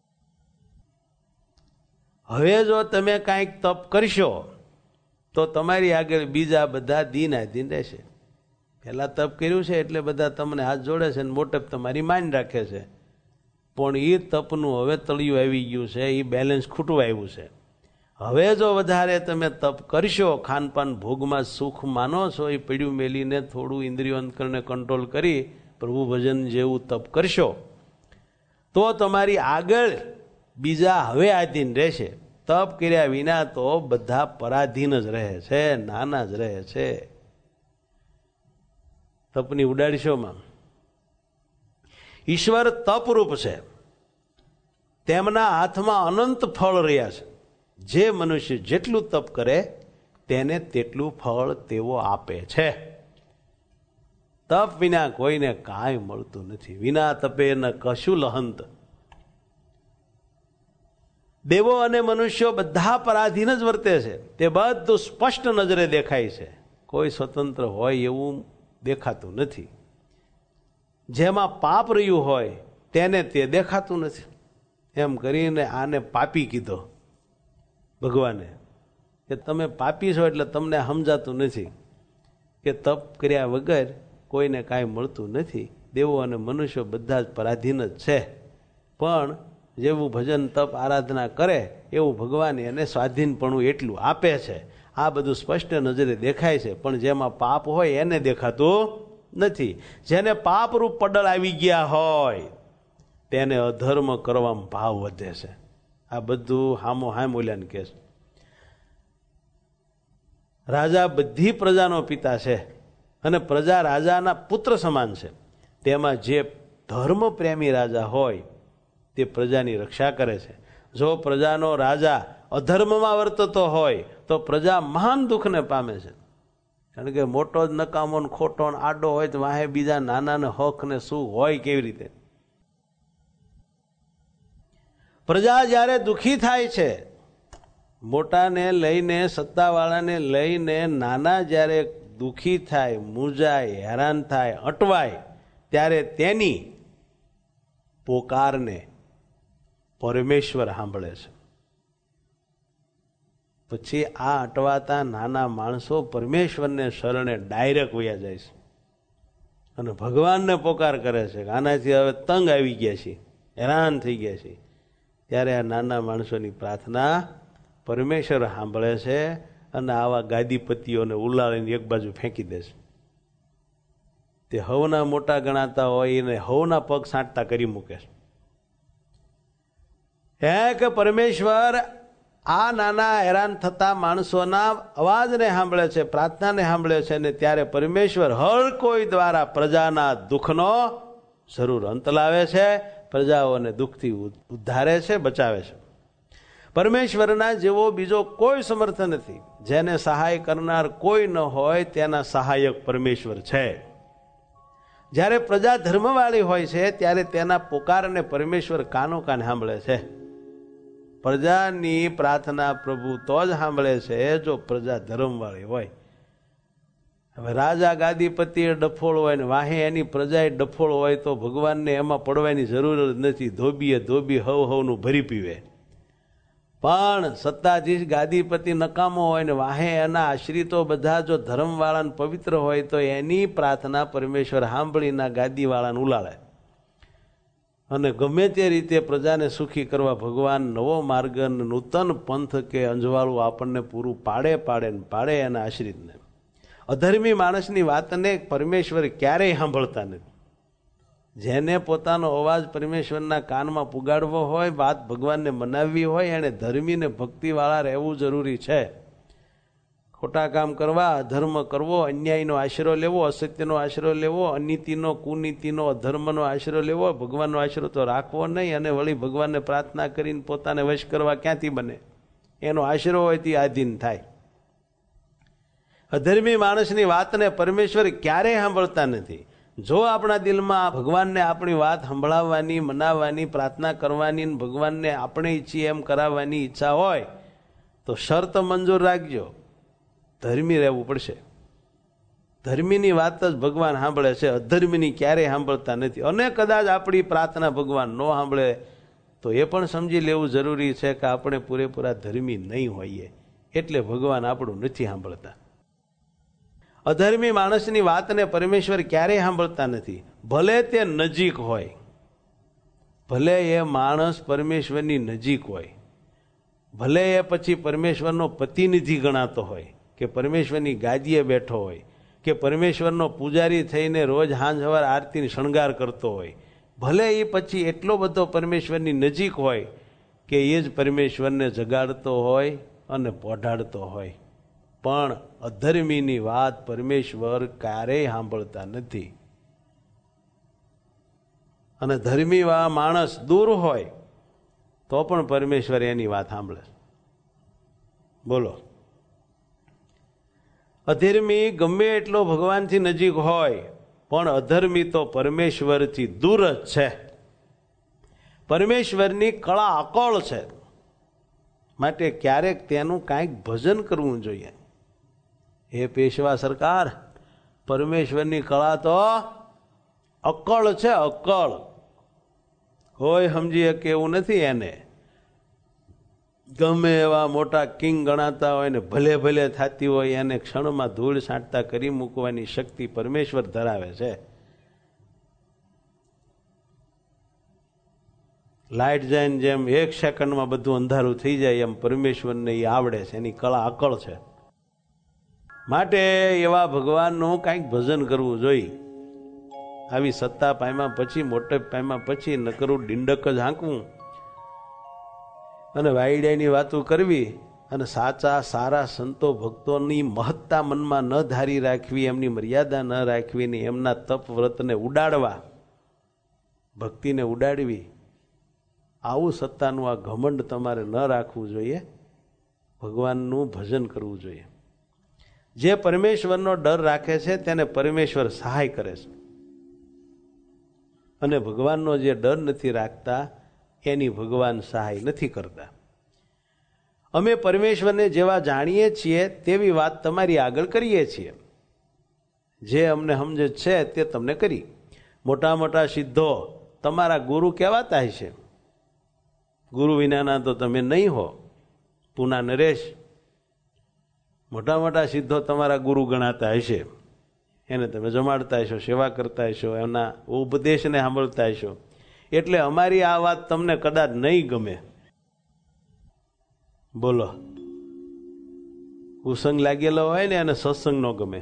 હવે જો તમે કાંઈક તપ કરશો તો તમારી આગળ બીજા બધા દીન આધીન રહેશે. પહેલાં તપ કર્યું છે એટલે બધા તમને હાથ જોડે છે અને મોટપ તમારી માન રાખે છે, પણ એ તપનું હવે તળિયું આવી ગયું છે, એ બેલેન્સ ખૂટવા આવ્યું છે. હવે જો વધારે તમે તપ કરશો, ખાનપાન ભોગમાં સુખ માનો છો, એ પડ્યું મેલીને થોડું ઇન્દ્રિયો અંતકરણને કંટ્રોલ કરી પ્રભુ ભજન જેવું તપ કરશો તો તમારી આગળ બીજા હવે આધીન રહેશે. તપ કર્યા વિના તો બધા પરાધીન જ રહે છે, નાના જ રહે છે. તપની ઉડાડશોમાં ઈશ્વર તપરૂપ છે, તેમના હાથમાં અનંત ફળ રહ્યા છે. જે મનુષ્ય જેટલું તપ કરે તેને તેટલું ફળ તેઓ આપે છે. તપ વિના કોઈને કાંઈ મળતું નથી. વિના તપે ન કશું લહંત. દેવો અને મનુષ્યો બધા પરાધીન જ વર્તે છે. તે બધું સ્પષ્ટ નજરે દેખાય છે, કોઈ સ્વતંત્ર હોય એવું દેખાતું નથી. જેમાં પાપ રહ્યું હોય તેને તે દેખાતું નથી. એમ કરીને આને પાપી કીધો ભગવાને, કે તમે પાપી છો એટલે તમને સમજાતું નથી કે તપ કર્યા વગર કોઈને કાંઈ મળતું નથી. દેવો અને મનુષ્યો બધા જ પરાધીન જ છે, પણ જેવું ભજન તપ આરાધના કરે એવું ભગવાન એને સ્વાધીનપણું એટલું આપે છે. આ બધું સ્પષ્ટ નજરે દેખાય છે, પણ જેમાં પાપ હોય એને દેખાતું નથી. જેને પાપરૂપ પડળ આવી ગયા હોય તેને અધર્મ કરવામાં ભાવ વધે છે. આ બધું હામો હામ ઓલ્યાને કહે છે. રાજા બધી પ્રજાનો પિતા છે અને પ્રજા રાજાના પુત્ર સમાન છે. તેમાં જે ધર્મ પ્રેમી રાજા હોય તે પ્રજાની રક્ષા કરે છે. જો પ્રજાનો રાજા અધર્મમાં વર્તતો હોય તો પ્રજા મહાન દુઃખને પામે છે, કારણ કે મોટો જ નકામો ને ખોટો ને આડો હોય તો વાહે બીજા નાના ને હક ને શું હોય કેવી રીતે. પ્રજા જ્યારે દુઃખી થાય છે, મોટાને લઈને સત્તાવાળાને લઈને નાના જ્યારે દુઃખી થાય, મૂંઝાય, હેરાન થાય, અટવાય, ત્યારે તેની પોકારને પરમેશ્વર સાંભળે છે. પછી આ અટવાતા નાના માણસો પરમેશ્વરને શરણે ડાયરેક્ટ વયા જાય છે અને ભગવાનને પોકાર કરે છે કે આનાથી હવે તંગ આવી ગયા છે, હેરાન થઈ ગયા છે. ત્યારે આ નાના માણસોની પ્રાર્થના પરમેશ્વર સાંભળે છે અને આવા ગાદીપતિઓને ઉલાળીને એક બાજુ ફેંકી દે છે. તે હવના મોટા ગણાતા હોય એને હવના પગ સાંટતા કરી મૂકે છે. કે પરમેશ્વર આ નાના હેરાન થતા માણસોના અવાજને સાંભળે છે, પ્રાર્થનાને સાંભળે છે, અને ત્યારે પરમેશ્વર હર કોઈ દ્વારા પ્રજાના દુઃખનો જરૂર અંત લાવે છે, પ્રજાઓને દુઃખથી ઉદ્ધારે છે, બચાવે છે. પરમેશ્વરના જેવો બીજો કોઈ સમર્થ નથી. જેને સહાય કરનાર કોઈ ન હોય તેના સહાયક પરમેશ્વર છે. જ્યારે પ્રજા ધર્મવાળી હોય છે ત્યારે તેના પોકારને પરમેશ્વર કાનો કાન સાંભળે છે. પ્રજાની પ્રાર્થના પ્રભુ તો જ સાંભળે છે જો પ્રજા ધર્મવાળી હોય. હવે રાજા ગાદીપતિ ડફોળ હોય ને વાહે એની પ્રજાએ ડફોળ હોય તો ભગવાનને એમાં પડવાની જરૂર જ નથી. ધોબીએ ધોબી હવનું ભરી પીવે. પણ સત્તાધીશ ગાદીપતિ નકામો હોય ને વાહે એના આશ્રિતો બધા જો ધર્મવાળાને પવિત્ર હોય તો એની પ્રાર્થના પરમેશ્વર સાંભળીના ગાદીવાળાને ઉલાળે. અને ગમે તે રીતે પ્રજાને સુખી કરવા ભગવાન નવો માર્ગ, નૂતન પંથ કે અંજવાળું આપણને પૂરું પાડે એના આશ્રિતને. અધર્મી માણસની વાતને પરમેશ્વર ક્યારેય સાંભળતા નથી. જેને પોતાનો અવાજ પરમેશ્વરના કાનમાં પુગાડવો હોય, વાત ભગવાનને મનાવવી હોય, એણે ધર્મી ને ભક્તિવાળા રહેવું જરૂરી છે. ખોટા કામ કરવા, અધર્મ કરવો, અન્યાયનો આશરો લેવો, અસત્યનો આશરો લેવો, અનીતિનો, કુનીતિનો, અધર્મનો આશરો લેવો, ભગવાનનો આશરો તો રાખવો નહીં. અને વળી ભગવાનને પ્રાર્થના કરીને પોતાને વશ કરવા ક્યાંથી બને? એનો આશરો હોય તે આધીન થાય. અધર્મી માણસની વાતને પરમેશ્વર ક્યારેય સાંભળતા નથી. જો આપણા દિલમાં ભગવાનને આપણી વાત સંભળાવવાની, મનાવવાની, પ્રાર્થના કરવાની, ભગવાનને આપણે ઈચ્છીએ એમ કરાવવાની ઈચ્છા હોય તો શરત મંજૂર રાખજો, ધર્મી રહેવું પડશે. ધર્મીની વાત જ ભગવાન સાંભળે છે, અધર્મીની ક્યારેય સાંભળતા નથી. અને કદાચ આપણી પ્રાર્થના ભગવાન ન સાંભળે તો એ પણ સમજી લેવું જરૂરી છે કે આપણે પૂરેપૂરા ધર્મી નહીં હોઈએ, એટલે ભગવાન આપણું નથી સાંભળતા. અધર્મી માણસની વાતને પરમેશ્વર ક્યારેય સાંભળતા નથી. ભલે તે નજીક હોય, ભલે એ માણસ પરમેશ્વરની નજીક હોય, ભલે એ પછી પરમેશ્વરનો પ્રતિનિધિ ગણાતો હોય, કે પરમેશ્વરની ગાદીએ બેઠો હોય, કે પરમેશ્વરનો પૂજારી થઈને રોજ સાંજ સવાર આરતીની શણગાર કરતો હોય, ભલે એ પછી એટલો બધો પરમેશ્વરની નજીક હોય કે એ જ પરમેશ્વરને જગાડતો હોય અને પોઢાડતો હોય, પણ અધર્મીની વાત પરમેશ્વર ક્યારેય સાંભળતા નથી. અને ધર્મી માણસ દૂર હોય તો પણ પરમેશ્વર એની વાત સાંભળે. બોલો, અધર્મી ગમે એટલો ભગવાનથી નજીક હોય પણ અધર્મી તો પરમેશ્વરથી દૂર જ છે. પરમેશ્વરની કળા અકળ છે, માટે ક્યારેક તેનું કાંઈક ભજન કરવું જોઈએ. હે પેશવા સરકાર, પરમેશ્વરની કળા તો અકળ છે, અકળ. કોઈ સમજી શકે એવું નથી. એને ગમે એવા મોટા કિંગ ગણાતા હોય ને ભલે ભલે થતી હોય, એને ક્ષણમાં ધૂળ છાંટતા કરી મૂકવાની શક્તિ પરમેશ્વર ધરાવે છે. લાઇટ જાય જેમ એક સેકન્ડમાં બધું અંધારું થઈ જાય એમ પરમેશ્વરને એ આવડે છે, એની કળા અકળ છે. માટે એવા ભગવાનનું કાંઈક ભજન કરવું જોઈએ. આવી સત્તા પામ્યા પછી, મોટપ પામ્યા પછી નકરું ડિંડક જ હાંકવું અને વાયડાની વાતો કરવી અને સાચા સારા સંતો ભક્તોની મહત્તા મનમાં ન ધારી રાખવી, એમની મર્યાદા ન રાખવી ને એમના તપ વ્રતને ઉડાડવા, ભક્તિને ઉડાડવી, આવું સત્તાનું આ ઘમંડ તમારે ન રાખવું જોઈએ. ભગવાનનું ભજન કરવું જોઈએ. જે પરમેશ્વરનો ડર રાખે છે તેને પરમેશ્વર સહાય કરે છે, અને ભગવાનનો જે ડર નથી રાખતા એની ભગવાન સહાય નથી કરતા. અમે પરમેશ્વરને જેવા જાણીએ છીએ તેવી વાત તમારી આગળ કરીએ છીએ. જે અમને સમજ છે તે તમને કરી. મોટા મોટા સિદ્ધો તમારા ગુરુ કહેવાતા હશે. ગુરુ વિનાના તો તમે નહીં હો. પૂના નરેશ મોટા મોટા સિદ્ધો તમારા ગુરુ ગણાતા હશે. એને તમે જમાડતા હશો, સેવા કરતા હશો, એના ઉપદેશને સાંભળતા હશો. એટલે અમારી આ વાત તમને કદાચ નહીં ગમે. બોલો, કુસંગ લાગેલો હોય ને અને સત્સંગ ન ગમે,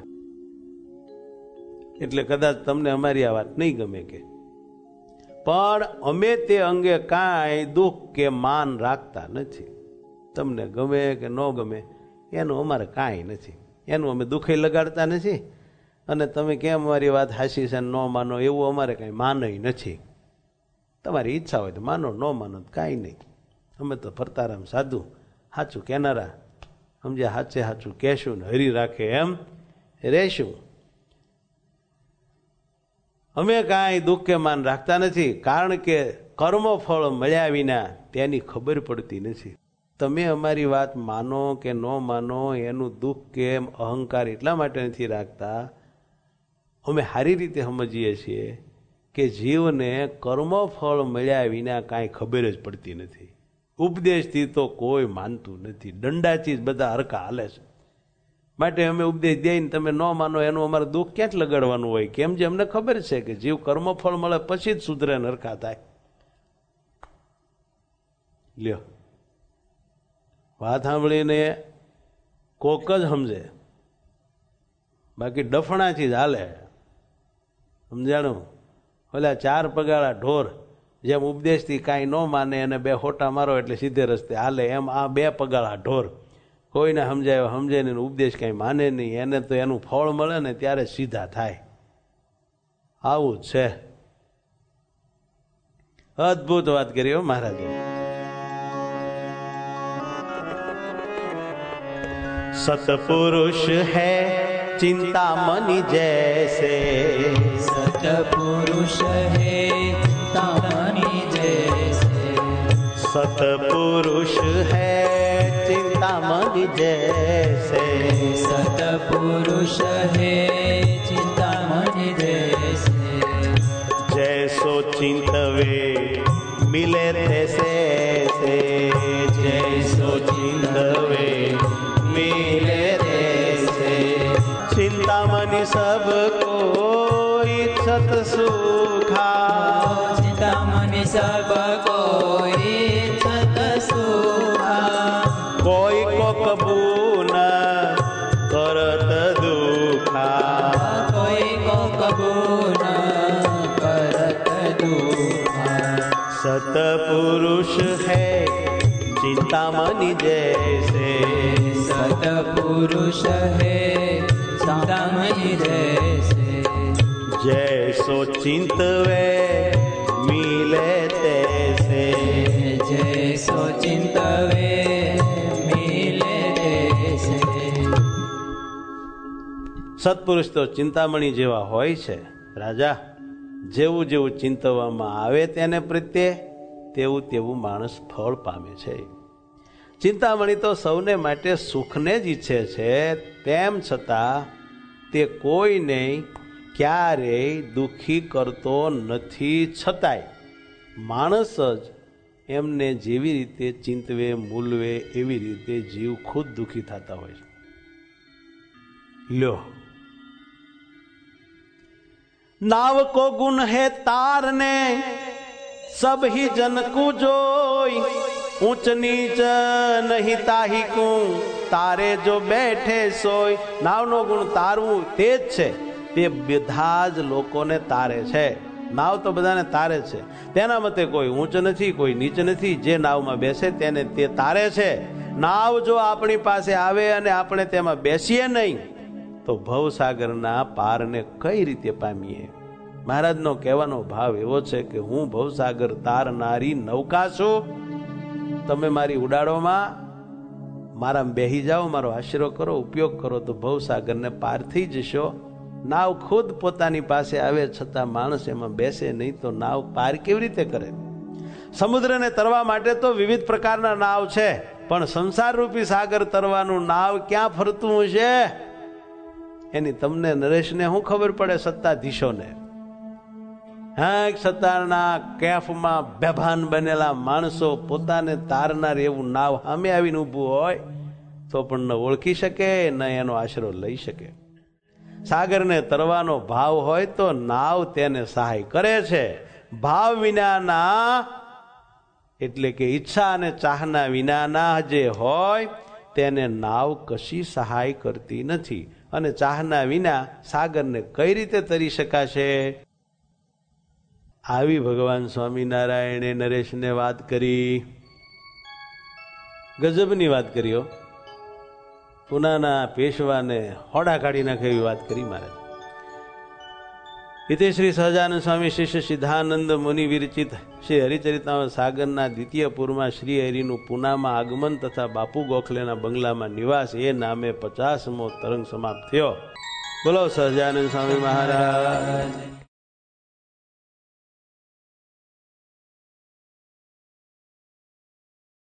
એટલે કદાચ તમને અમારી આ વાત નહીં ગમે. કે પણ અમે તે અંગે કાંઈ દુઃખ કે માન રાખતા નથી. તમને ગમે કે ન ગમે એનું અમારે કાંઈ નથી, એનું અમે દુઃખે લગાડતા નથી. અને તમે કેમ અમારી વાત હાસી છે ન માનો એવું અમારે કાંઈ માનય નથી. તમારી ઈચ્છા હોય તો માનો, ન માનો તો કાંઈ નહીં. અમે તો ફરતારામ સાધુ, સાચું કહેનારા, સમજ્યા, સાચે સાચું કહેશું ને હરી રાખે એમ રહેશું. અમે કાંઈ દુઃખ કે માન રાખતા નથી, કારણ કે કર્મફળ મળ્યા વિના તેની ખબર પડતી નથી. તમે અમારી વાત માનો કે ન માનો એનું દુઃખ કે અહંકાર એટલા માટે નથી રાખતા. અમે સારી રીતે સમજીએ છીએ કે જીવને કર્મફળ મળ્યા વિના કાંઈ ખબર જ પડતી નથી. ઉપદેશથી તો કોઈ માનતું નથી, દંડાથી જ બધા હરખા હાલે છે. માટે અમે ઉપદેશ દઈને તમે ન માનો એનું અમારે દુઃખ ક્યાં જ લગાડવાનું હોય? કેમ જે અમને ખબર છે કે જીવ કર્મફળ મળે પછી જ સુધરે ને હરખા થાય. લ્યો, વાત સાંભળીને કોક જ સમજે, બાકી ડફણાથી જ હાલે. સમજાણું? ઓલા 4 પગાળા ઢોર જેમ ઉપદેશથી કાંઈ ન માને અને 2 હોટા મારો એટલે સીધે રસ્તે હાલે, એમ આ 2 પગાળા ઢોર કોઈને સમજાય સમજે નહીં, ઉપદેશ કાંઈ માને નહીં, એને તો એનું ફળ મળે ને ત્યારે સીધા થાય. આવું જ છે. અદભુત વાત કરી હો મહારાજે. सतपुरुष है चिंतामणि जैसे, सतपुरुष है चिंतामणि जैसे, सतपुरुष है चिंतामणि जैसे, सतपुरुष है चिंतामणि जैसे, जैसो चिंतवे मिले तैसे, जैसो चिंतवे मिले तैसे, चिंतामणि सब कोई इच्छत सुखा, चिंतामणि सब कोई इच्छत सुखा, कोई को कबू न करत दुखा, कोई को कबू न करत दुखा, सतपुरुष है चिंतामणि जैसे, सतपुरुष है चिंतामणि जैसे, जैसो चिंतवे मिले तैसे, जैसो चिंतवे मिले तैसे. સત્પુરુષ તો ચિંતામણી જેવા હોય છે રાજા. જેવું જેવું ચિંતવામાં આવે તેને પ્રત્યે તેવું તેવું માણસ ફળ પામે છે. ચિંતામણી તો સૌને માટે સુખને જ ઈચ્છે છે, તેમ છતાં તે કોઈને ક્યારેય દુઃખી કરતો નથી. છતાંય માણસ જ એમને જેવી રીતે ચિંતવે મૂલવે એવી રીતે જીવ ખુદ દુઃખી થતા હોય છે. લ્યો, नाव को गुण है तार ने सब ही जन को जोई, ऊंच नीच नहीं ताही को तारे जो बैठे सोई. नावनो गुण तारવું તે જ છે, તે બધા જ લોકોને તારે છે. નાવ તો બધાને તારે છે. તેના મતે કોઈ ઊંચ નથી, કોઈ નીચ નથી. જે નાવમાં બેસે તેને તે તારે છે. નાવ જો આપણી પાસે આવે અને આપણે તેમાં બેસીએ નહીં તો ભવસાગરના પારને કઈ રીતે પામીએ. મહારાજનો કહેવાનો ભાવ એવો છે કે હું ભવસાગર તારનારી નૌકા છું. તમે મારી ઉડાડોમાં મારામાં બેહી જાઓ, મારો આશરો કરો, ઉપયોગ કરો તો ભવસાગરને પાર થઈ જશો. નાવ ખુદ પોતાની પાસે આવે છતાં માણસ એમાં બેસે નહીં તો નાવ પાર કેવી રીતે કરે. સમુદ્રને તરવા માટે તો વિવિધ પ્રકારના નાવ છે, પણ સંસાર રૂપી સાગર તરવાનું નાવ ક્યાં ફરતું હશે એની તમને નરેશને શું ખબર પડે. સત્તાધીશોને હા, સત્તાના કેફમાં બેભાન બનેલા માણસો પોતાને તારનાર એવું નાવ સામે આવીને ઊભું હોય તો પણ ન ઓળખી શકે, ન એનો આશરો લઈ શકે. સાગરને તરવાનો ભાવ હોય તો નાવ તેને સહાય કરે છે. ભાવ વિનાના એટલે કે ઈચ્છા અને ચાહના વિનાના જે હોય તેને નાવ કશી સહાય કરતી નથી. અને ચાહના વિના સાગરને કઈ રીતે તરી શકાશે. આવી ભગવાન સ્વામિનારાયણે નરેશને વાત કરી, ગજબની વાત કર્યો. પુનાના પેશવાને હોડા કાઢી નાખે એવી વાત કરી મહારાજ. ઇતિ શ્રી સહજાનંદ સ્વામી શિષ્ય સિદ્ધાનંદ મુનિ વિરચિત શ્રી હરિચરિતામૃત સાગરના દ્વિતીય પૂરમાં શ્રી હરિનું પુનામાં આગમન તથા બાપુ ગોખલેના બંગલામાં નિવાસ એ નામે 50મો તરંગ સમાપ્ત થયો. બોલો સહજાનંદ સ્વામી મહારાજ.